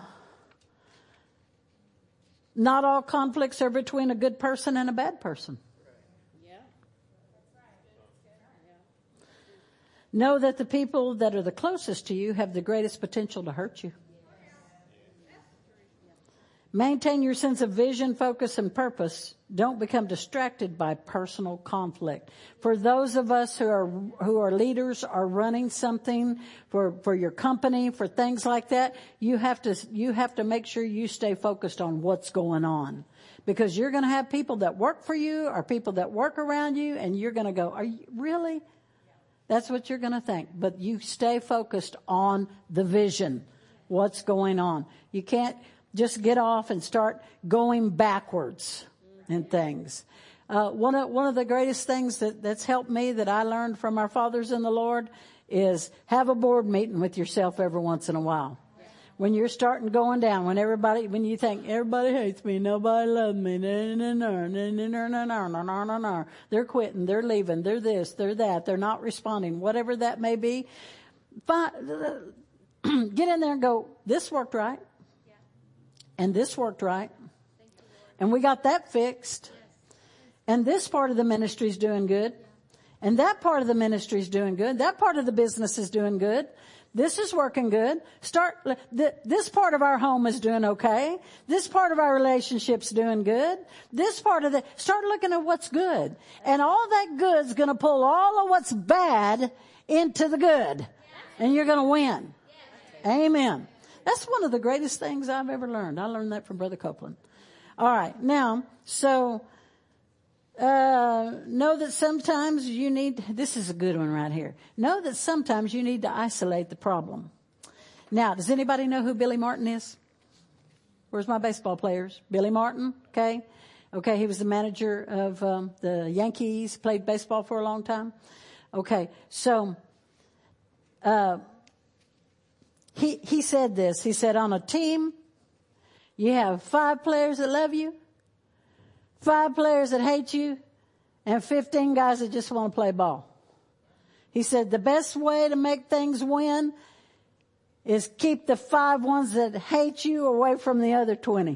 [SPEAKER 1] not all conflicts are between a good person and a bad person. Know that the people that are the closest to you have the greatest potential to hurt you. Maintain your sense of vision, focus, and purpose. Don't become distracted by personal conflict. For those of us who are who are leaders, are running something for for your company, for things like that, you have to you have to make sure you stay focused on what's going on, because you're going to have people that work for you or people that work around you, and you're going to go, "Are you really?" That's what you're going to think. But you stay focused on the vision, what's going on. You can't just get off and start going backwards in things. Uh, one of, one of the greatest things that, that's helped me, that I learned from our fathers in the Lord, is have a board meeting with yourself every once in a while. When you're starting going down, when everybody, when you think everybody hates me, nobody loves me, no, no, no, no, no, no, no, no, no, no, no. They're quitting, they're leaving, they're this, they're that, they're not responding, whatever that may be. But get in there and go, this worked right. And this worked right. And we got that fixed. And this part of the ministry is doing good. And that part of the ministry is doing good. That part of the business is doing good. This is working good. Start, this part of our home is doing okay. This part of our relationship's doing good. This part of the, start looking at what's good. And all that good's gonna pull all of what's bad into the good. And you're gonna win. Amen. That's one of the greatest things I've ever learned. I learned that from Brother Copeland. All right. Now, so, uh, know that sometimes you need, this is a good one right here. Know that sometimes you need to isolate the problem. Now, does anybody know who Billy Martin is? Where's my baseball players? Billy Martin. Okay. Okay. He was the manager of, um, the Yankees, played baseball for a long time. Okay. So, uh, He, he said this. He said, on a team, you have five players that love you, five players that hate you, and fifteen guys that just want to play ball. He said, the best way to make things win is keep the five ones that hate you away from the other twenty.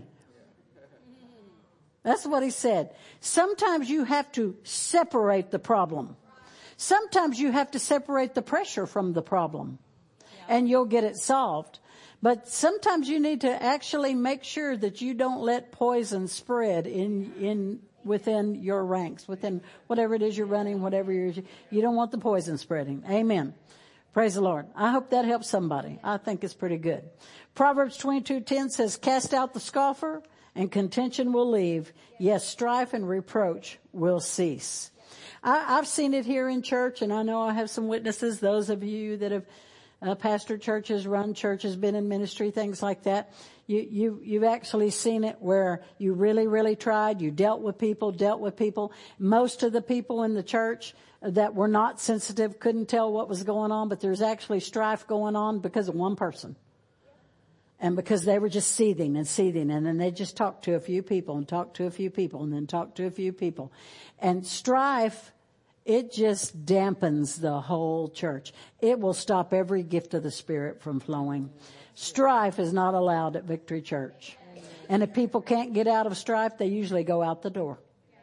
[SPEAKER 1] That's what he said. Sometimes you have to separate the problem. Sometimes you have to separate the pressure from the problem. And you'll get it solved. But sometimes you need to actually make sure that you don't let poison spread in, in, within your ranks, within whatever it is you're running, whatever you're, you don't want the poison spreading. Amen. Praise the Lord. I hope that helps somebody. I think it's pretty good. Proverbs twenty-two ten says, cast out the scoffer and contention will leave. Yes, strife and reproach will cease. I, I've seen it here in church, and I know I have some witnesses, those of you that have Uh, pastored churches, run churches, been in ministry, things like that. You, you, you've actually seen it where you really, really tried. You dealt with people, dealt with people. Most of the people in the church that were not sensitive couldn't tell what was going on, but there's actually strife going on because of one person. And because they were just seething and seething, and then they just talked to a few people and talked to a few people and then talked to a few people. And strife, it just dampens the whole church. It will stop every gift of the Spirit from flowing. Strife is not allowed at Victory Church. And if people can't get out of strife, they usually go out the door.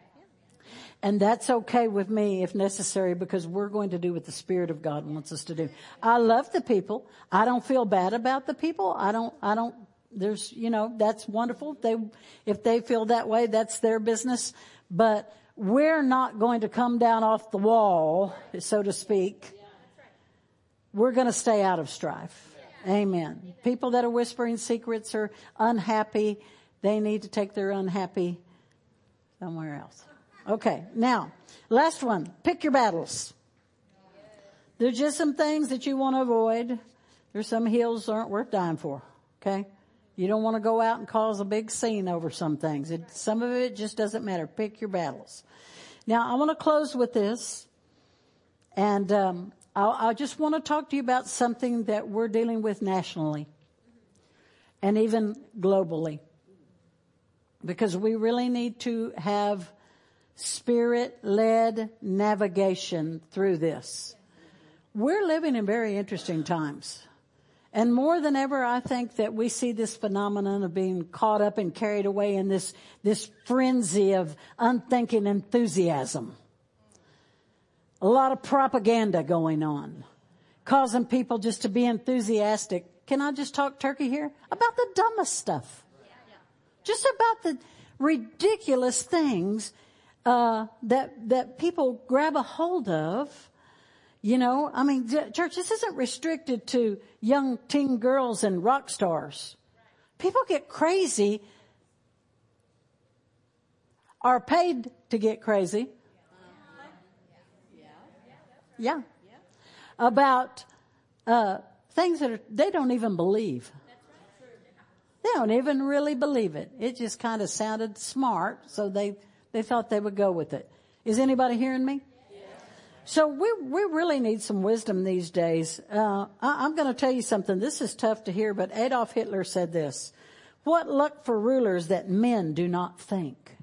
[SPEAKER 1] And that's okay with me if necessary, because we're going to do what the Spirit of God wants us to do. I love the people. I don't feel bad about the people. I don't, I don't, there's, you know, that's wonderful. They, if they feel that way, that's their business. But we're not going to come down off the wall, so to speak. We're going to stay out of strife. Amen. People that are whispering secrets or unhappy, they need to take their unhappy somewhere else. Okay. Now, last one. Pick your battles. There's just some things that you want to avoid. There's some hills that aren't worth dying for. Okay. You don't want to go out and cause a big scene over some things. It, some of it just doesn't matter. Pick your battles. Now, I want to close with this. And um, I, I just want to talk to you about something that we're dealing with nationally and even globally. Because we really need to have Spirit-led navigation through this. We're living in very interesting times. And more than ever, I think that we see this phenomenon of being caught up and carried away in this, this frenzy of unthinking enthusiasm. A lot of propaganda going on. causing people just to be enthusiastic. Can I just talk turkey here? About the dumbest stuff. Just about the ridiculous things uh that that people grab a hold of. You know, I mean, church, this isn't restricted to young teen girls and rock stars. People get crazy, are paid to get crazy. Yeah. About uh things that are, they don't even believe. They don't even really believe it. It just kind of sounded smart, so they they thought they would go with it. Is anybody hearing me? So we we really need some wisdom these days. Uh, I, I'm going to tell you something. This is tough to hear, but Adolf Hitler said this: "What luck for rulers that men do not think."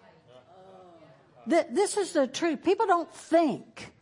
[SPEAKER 1] Th- this is the truth. People don't think,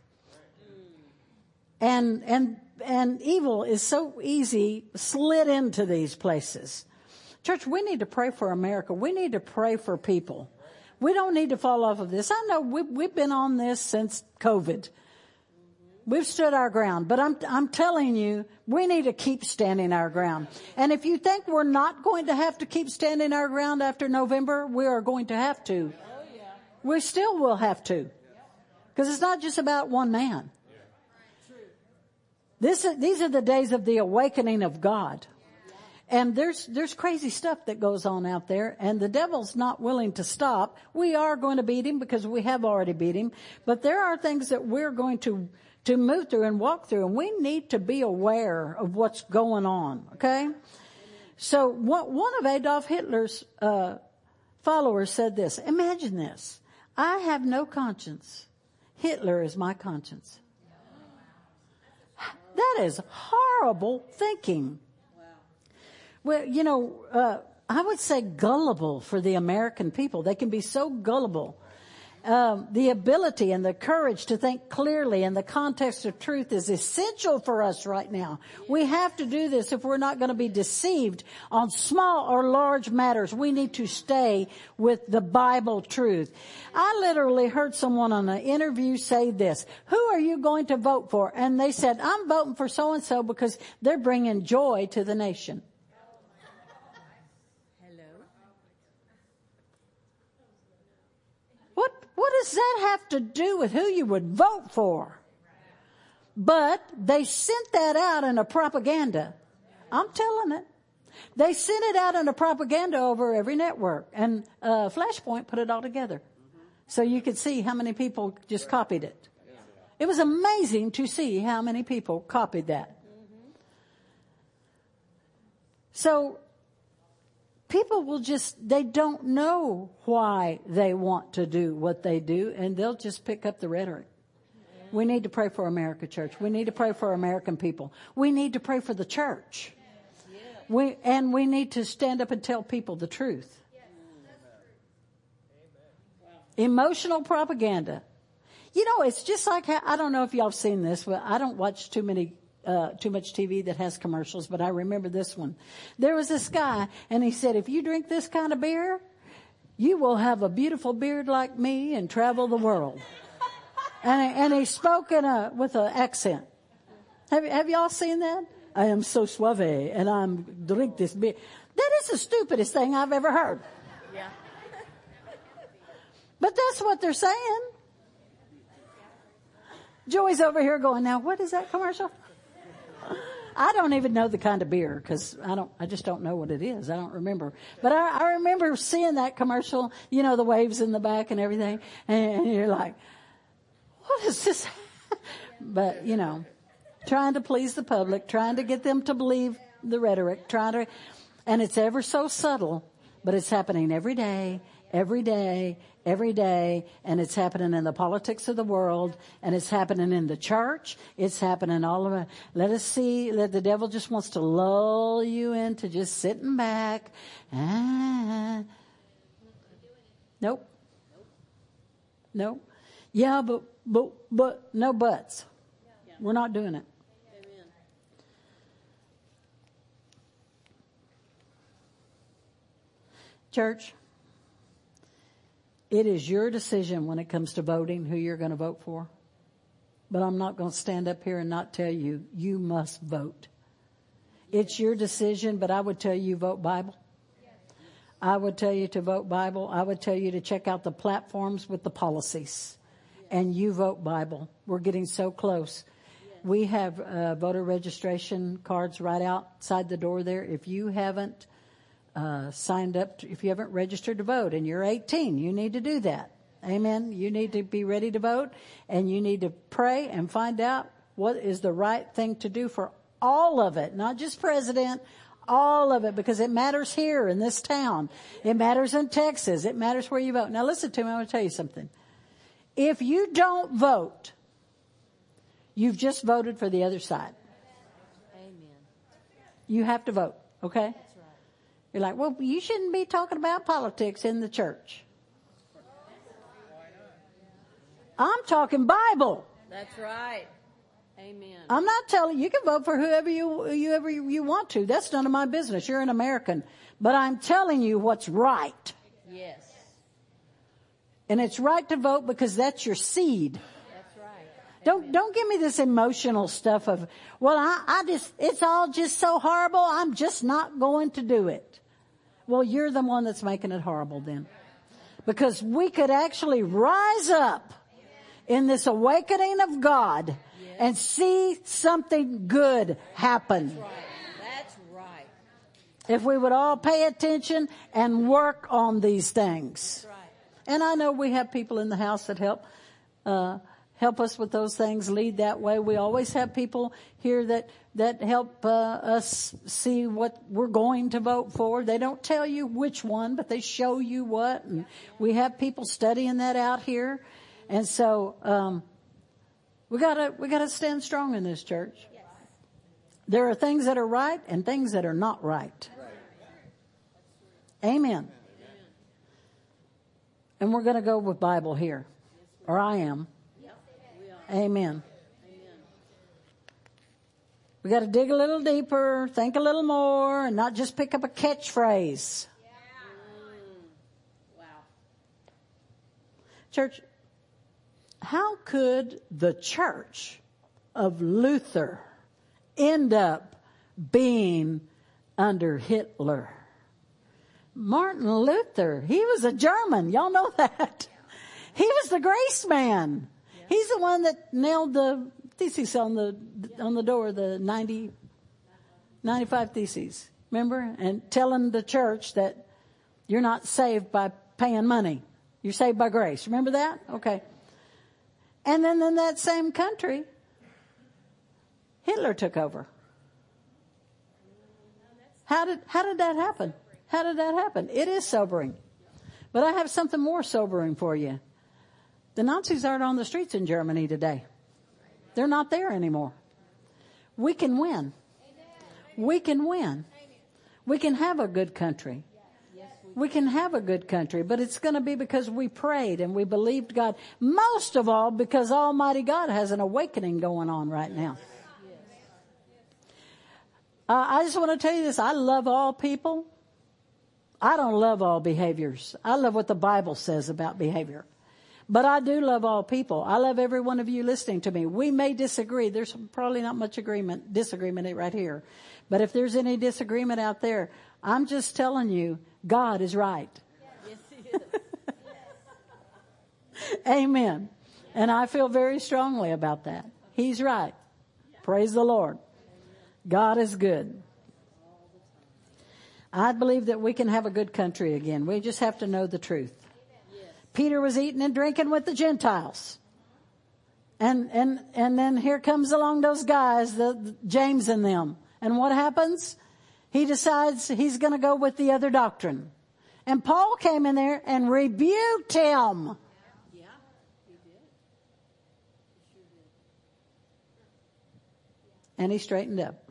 [SPEAKER 1] and and and evil is so easy slid into these places. Church, we need to pray for America. We need to pray for people. We don't need to fall off of this. I know we've, we've been on this since COVID. We've stood our ground, but I'm, I'm telling you, we need to keep standing our ground. And if you think we're not going to have to keep standing our ground after November, we are going to have to. We still will have to. Because it's not just about one man. This is, these are the days of the awakening of God. And there's, there's crazy stuff that goes on out there, and the devil's not willing to stop. We are going to beat him because we have already beat him, but there are things that we're going to, to move through and walk through, and we need to be aware of what's going on, okay? So one, one of Adolf Hitler's, uh, followers said this: "Imagine this. I have no conscience. Hitler is my conscience." That is horrible thinking. Well, you know, uh, I would say gullible for the American people. They can be so gullible. Um, the ability and the courage to think clearly in the context of truth is essential for us right now. We have to do this if we're not going to be deceived on small or large matters. We need to stay with the Bible truth. I literally heard someone on an interview say this: "Who are you going to vote for?" And they said, "I'm voting for so-and-so because they're bringing joy to the nation." What, what does that have to do with who you would vote for? But they sent that out in a propaganda. I'm telling it. They sent it out in a propaganda over every network. And uh, Flashpoint put it all together. So you could see how many people just copied it. It was amazing to see how many people copied that. So people will just, they don't know why they want to do what they do, and they'll just pick up the rhetoric. We need to pray for America, church. We need to pray for American people. We need to pray for the church. We, and we need to stand up and tell people the truth. Emotional propaganda. You know, it's just like, I don't know if y'all have seen this, but I don't watch too many Uh, too much T V that has commercials, but I remember this one. There was this guy, and he said, "If you drink this kind of beer, you will have a beautiful beard like me and travel the world." and, and he spoke in a, with an accent. Have, have y'all seen that? "I am so suave, and I'm drink this beer." That is the stupidest thing I've ever heard. Yeah. But that's what they're saying. Joey's over here going, "Now, what is that commercial?" I don't even know the kind of beer because I don't, I just don't know what it is. I don't remember. But I, I remember seeing that commercial, you know, the waves in the back and everything. And, and you're like, what is this? But, you know, trying to please the public, trying to get them to believe the rhetoric, trying to, and it's ever so subtle, but it's happening every day, every day, every day, and it's happening in the politics of the world, and it's happening in the church, it's happening all over. Let us see, let the devil just wants to lull you into just sitting back. Ah. Nope. Nope. Yeah, but, but, but, no buts. We're not doing it. Church, it is your decision when it comes to voting who you're going to vote for. But I'm not going to stand up here and not tell you, you must vote. It's your decision, but I would tell you vote Bible. I would tell you to vote Bible. I would tell you to check out the platforms with the policies. And you vote Bible. We're getting so close. We have uh, voter registration cards right outside the door there. If you haven't uh, signed up, to, if you haven't registered to vote and you're eighteen, you need to do that. Amen. You need to be ready to vote, and you need to pray and find out what is the right thing to do for all of it, not just president, all of it, because it matters here in this town. It matters in Texas. It matters where you vote. Now listen to me. I want to tell you something. If you don't vote, you've just voted for the other side.
[SPEAKER 2] Amen.
[SPEAKER 1] You have to vote, okay?
[SPEAKER 2] That's right.
[SPEAKER 1] You're like, well, you shouldn't be talking about politics in the church. I'm talking Bible.
[SPEAKER 2] That's right. Amen.
[SPEAKER 1] I'm not telling you, you can vote for whoever you, whoever you want to. That's none of my business. You're an American. But I'm telling you what's right.
[SPEAKER 2] Yes.
[SPEAKER 1] And it's right to vote because that's your seed.
[SPEAKER 2] That's right.
[SPEAKER 1] Don't, don't give me this emotional stuff of, well, I, I just, it's all just so horrible. I'm just not going to do it. Well, you're the one that's making it horrible then. Because we could actually rise up in this awakening of God and see something good happen.
[SPEAKER 2] That's right. That's right.
[SPEAKER 1] If we would all pay attention and work on these things.
[SPEAKER 2] That's right.
[SPEAKER 1] And I know we have people in the house that help, uh, help us with those things, lead that way. We always have people here that, that help, uh, us see what we're going to vote for. They don't tell you which one, but they show you what. And we have people studying that out here. And so, um, we gotta, we gotta stand strong in this church.
[SPEAKER 2] Yes.
[SPEAKER 1] There are things that are right and things that are not right. Amen. Amen. And we're gonna go with Bible here. Or I am.
[SPEAKER 2] Yep. We are.
[SPEAKER 1] Amen.
[SPEAKER 2] Amen.
[SPEAKER 1] We gotta dig a little deeper, think a little more, and not just pick up a catchphrase.
[SPEAKER 2] Yeah. Mm. Wow.
[SPEAKER 1] Church, how could the church of Luther end up being under Hitler? Martin Luther, he was a German. Y'all know that. He was the grace man. He's the one that nailed the theses on the, on the door, the ninety, ninety-five theses. Remember? And telling the church that you're not saved by paying money. You're saved by grace. Remember that? Okay. And then in that same country, Hitler took over. How did, how did that happen? How did that happen? It is sobering. But I have something more sobering for you. The Nazis aren't on the streets in Germany today. They're not there anymore. We can win. We can win. We can have a good country. We can have a good country, but it's going to be because we prayed and we believed God. Most of all, because Almighty God has an awakening going on right now. Uh, I just want to tell you this. I love all people. I don't love all behaviors. I love what the Bible says about behavior. But I do love all people. I love every one of you listening to me. We may disagree. There's probably not much agreement, disagreement right here. But if there's any disagreement out there, I'm just telling you, God is right.
[SPEAKER 2] Yes, He is.
[SPEAKER 1] Amen. And I feel very strongly about that. He's right. Praise the Lord. God is good. I believe that we can have a good country again. We just have to know the truth. Peter was eating and drinking with the Gentiles. And, and, and then here comes along those guys, the, the James and them. And what happens? He decides he's going to go with the other doctrine. And Paul came in there and rebuked him.
[SPEAKER 2] Yeah, he did. He sure did.
[SPEAKER 1] And he straightened up.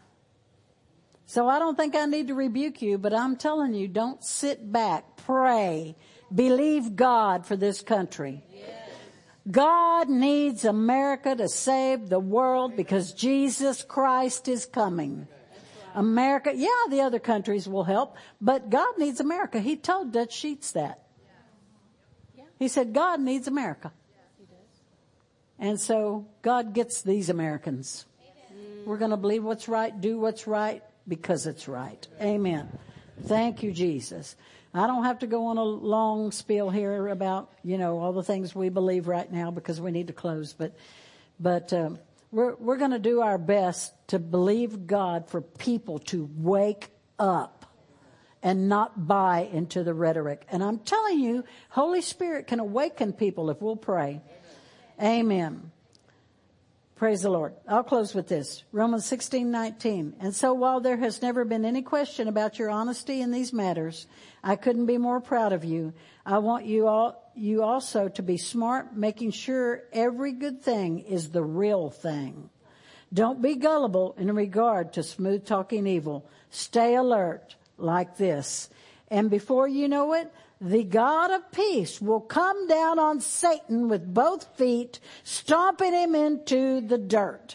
[SPEAKER 1] So I don't think I need to rebuke you, but I'm telling you, don't sit back. Pray. Believe God for this country.
[SPEAKER 2] Yes.
[SPEAKER 1] God needs America to save the world because Jesus Christ is coming. Right. America, yeah, the other countries will help, but God needs America. He told Dutch Sheets that.
[SPEAKER 2] Yeah.
[SPEAKER 1] He said, God needs America.
[SPEAKER 2] He does.
[SPEAKER 1] And so God gets these Americans. We're going to believe what's right, do what's right, because it's right. Amen. Thank you, Jesus. I don't have to go on a long spiel here about, you know, all the things we believe right now because we need to close. But, but, um, we're, we're going to do our best to believe God for people to wake up and not buy into the rhetoric. And I'm telling you, Holy Spirit can awaken people if we'll pray. Amen. Praise the Lord. I'll close with this. Romans sixteen nineteen. And so while there has never been any question about your honesty in these matters, I couldn't be more proud of you. I want you all, you also to be smart, making sure every good thing is the real thing. Don't be gullible in regard to smooth talking evil. Stay alert like this. And before you know it, the God of peace will come down on Satan with both feet, stomping him into the dirt.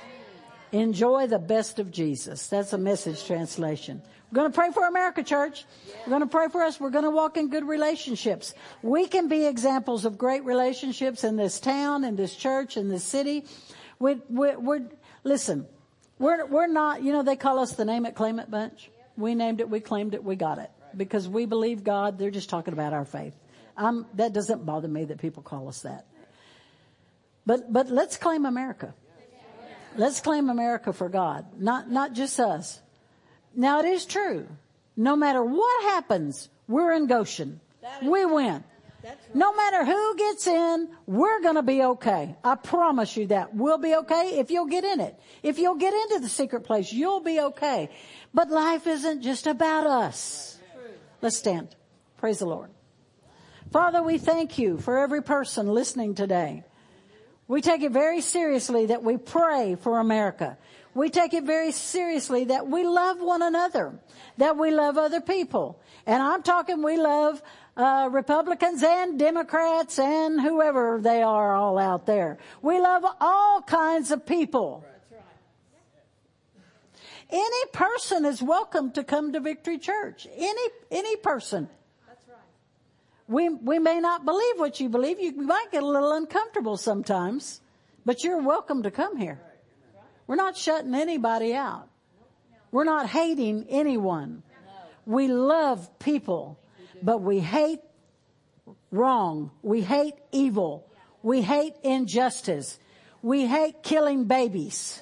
[SPEAKER 1] Enjoy the best of Jesus. That's a Message translation. We're going to pray for America, church. We're going to pray for us. We're going to walk in good relationships. We can be examples of great relationships in this town, in this church, in this city. We, we, we're, listen, we're, we're not, you know, they call us the name it, claim it bunch. We named it, we claimed it, we got it. Because we believe God, they're just talking about our faith. Um, that doesn't bother me that people call us that. But, but let's claim America. Let's claim America for God. Not, not just us. Now it is true. No matter what happens, we're in Goshen. We win. No matter who gets in, we're going to be okay. I promise you that. We'll be okay if you'll get in it. If you'll get into the secret place, you'll be okay. But life isn't just about us. Let's stand. Praise the Lord. Father, we thank you for every person listening today. We take it very seriously that we pray for America. We take it very seriously that we love one another, that we love other people. And I'm talking we love uh Republicans and Democrats and whoever they are all out there. We love all kinds of people. Any person is welcome to come to Victory Church. Any, any person.
[SPEAKER 2] That's right.
[SPEAKER 1] We, we may not believe what you believe. You might get a little uncomfortable sometimes, but you're welcome to come here. We're not shutting anybody out. We're not hating anyone. We love people, but we hate wrong. We hate evil. We hate injustice. We hate killing babies.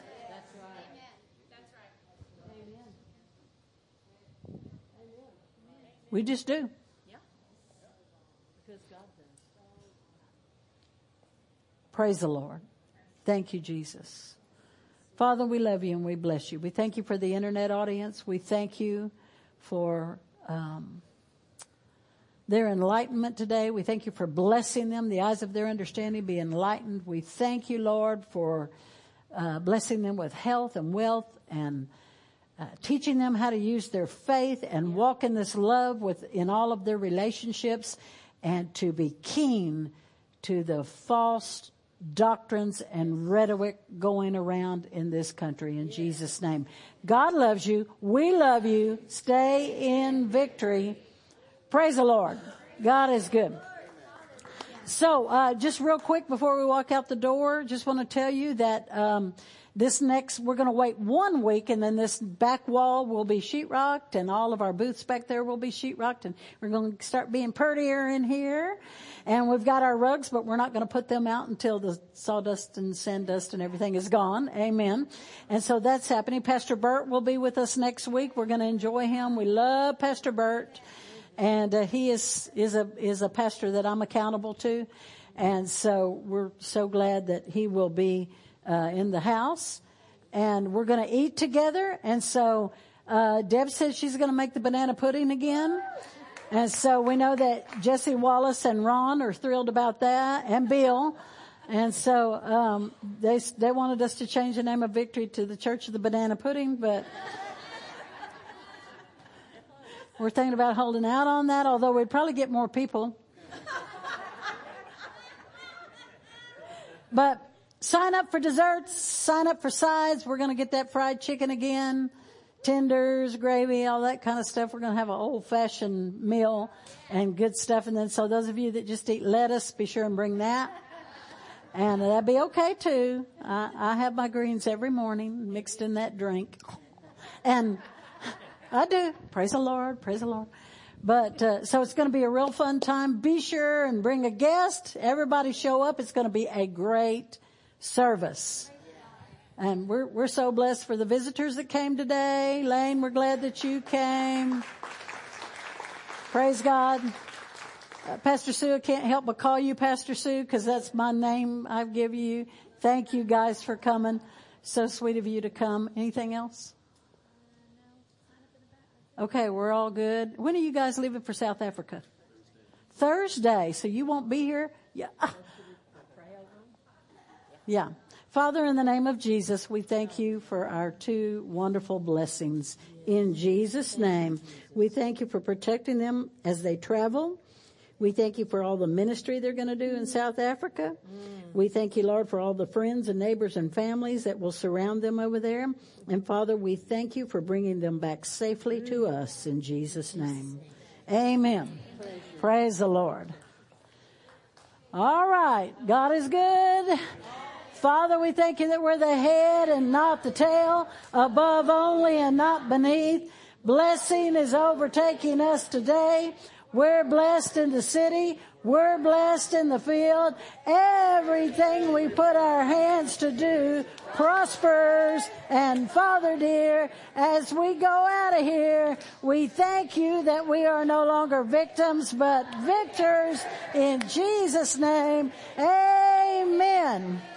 [SPEAKER 1] We just do.
[SPEAKER 2] Yeah. Because God does.
[SPEAKER 1] Praise the Lord. Thank you, Jesus. Father, we love you and we bless you. We thank you for the internet audience. We thank you for um, their enlightenment today. We thank you for blessing them. The eyes of their understanding be enlightened. We thank you, Lord, for uh, blessing them with health and wealth and Uh, teaching them how to use their faith and walk in this love with in all of their relationships, and to be keen to the false doctrines and rhetoric going around in this country. In Jesus' name, God loves you. We love you. Stay in victory. Praise the Lord. God is good. So, uh, just real quick before we walk out the door, just want to tell you that um, this next, we're going to wait one week, and then this back wall will be sheetrocked, and all of our booths back there will be sheetrocked, and we're going to start being prettier in here. And we've got our rugs, but we're not going to put them out until the sawdust and sand dust and everything is gone. Amen. And so that's happening. Pastor Bert will be with us next week. We're going to enjoy him. We love Pastor Bert. And uh, he is is a is a pastor that I'm accountable to, and so we're so glad that he will be uh, in the house, and we're going to eat together. And so uh, Deb says she's going to make the banana pudding again, and so we know that Jesse Wallace and Ron are thrilled about that, and Bill, and so um, they they wanted us to change the name of Victory to the Church of the Banana Pudding, but. We're thinking about holding out on that, although we'd probably get more people. But sign up for desserts, sign up for sides. We're going to get that fried chicken again, tenders, gravy, all that kind of stuff. We're going to have an old-fashioned meal and good stuff. And then so those of you that just eat lettuce, be sure and bring that. And that'd be okay too. I, I have my greens every morning mixed in that drink. And I do. Praise the Lord. Praise the Lord. But, uh, so it's going to be a real fun time. Be sure and bring a guest. Everybody show up. It's going to be a great service. And we're, we're so blessed for the visitors that came today. Lane, we're glad that you came. Praise God. Uh, Pastor Sue, I can't help but call you Pastor Sue because that's my name I give you. Thank you guys for coming. So sweet of you to come. Anything else? Okay, we're all good. When are you guys leaving for South Africa? Thursday. Thursday. So you won't be here? Yeah. Yeah. Father, in the name of Jesus, we thank you for our two wonderful blessings. In Jesus' name, we thank you for protecting them as they travel. We thank you for all the ministry they're going to do in South Africa. Mm. We thank you, Lord, for all the friends and neighbors and families that will surround them over there. And Father, we thank you for bringing them back safely to us in Jesus' name. Amen. Praise, Praise the Lord. All right. God is good. Father, we thank you that we're the head and not the tail, above only and not beneath. Blessing is overtaking us today. We're blessed in the city. We're blessed in the field. Everything we put our hands to do prospers. And Father dear, as we go out of here, we thank you that we are no longer victims, but victors in Jesus' name. Amen.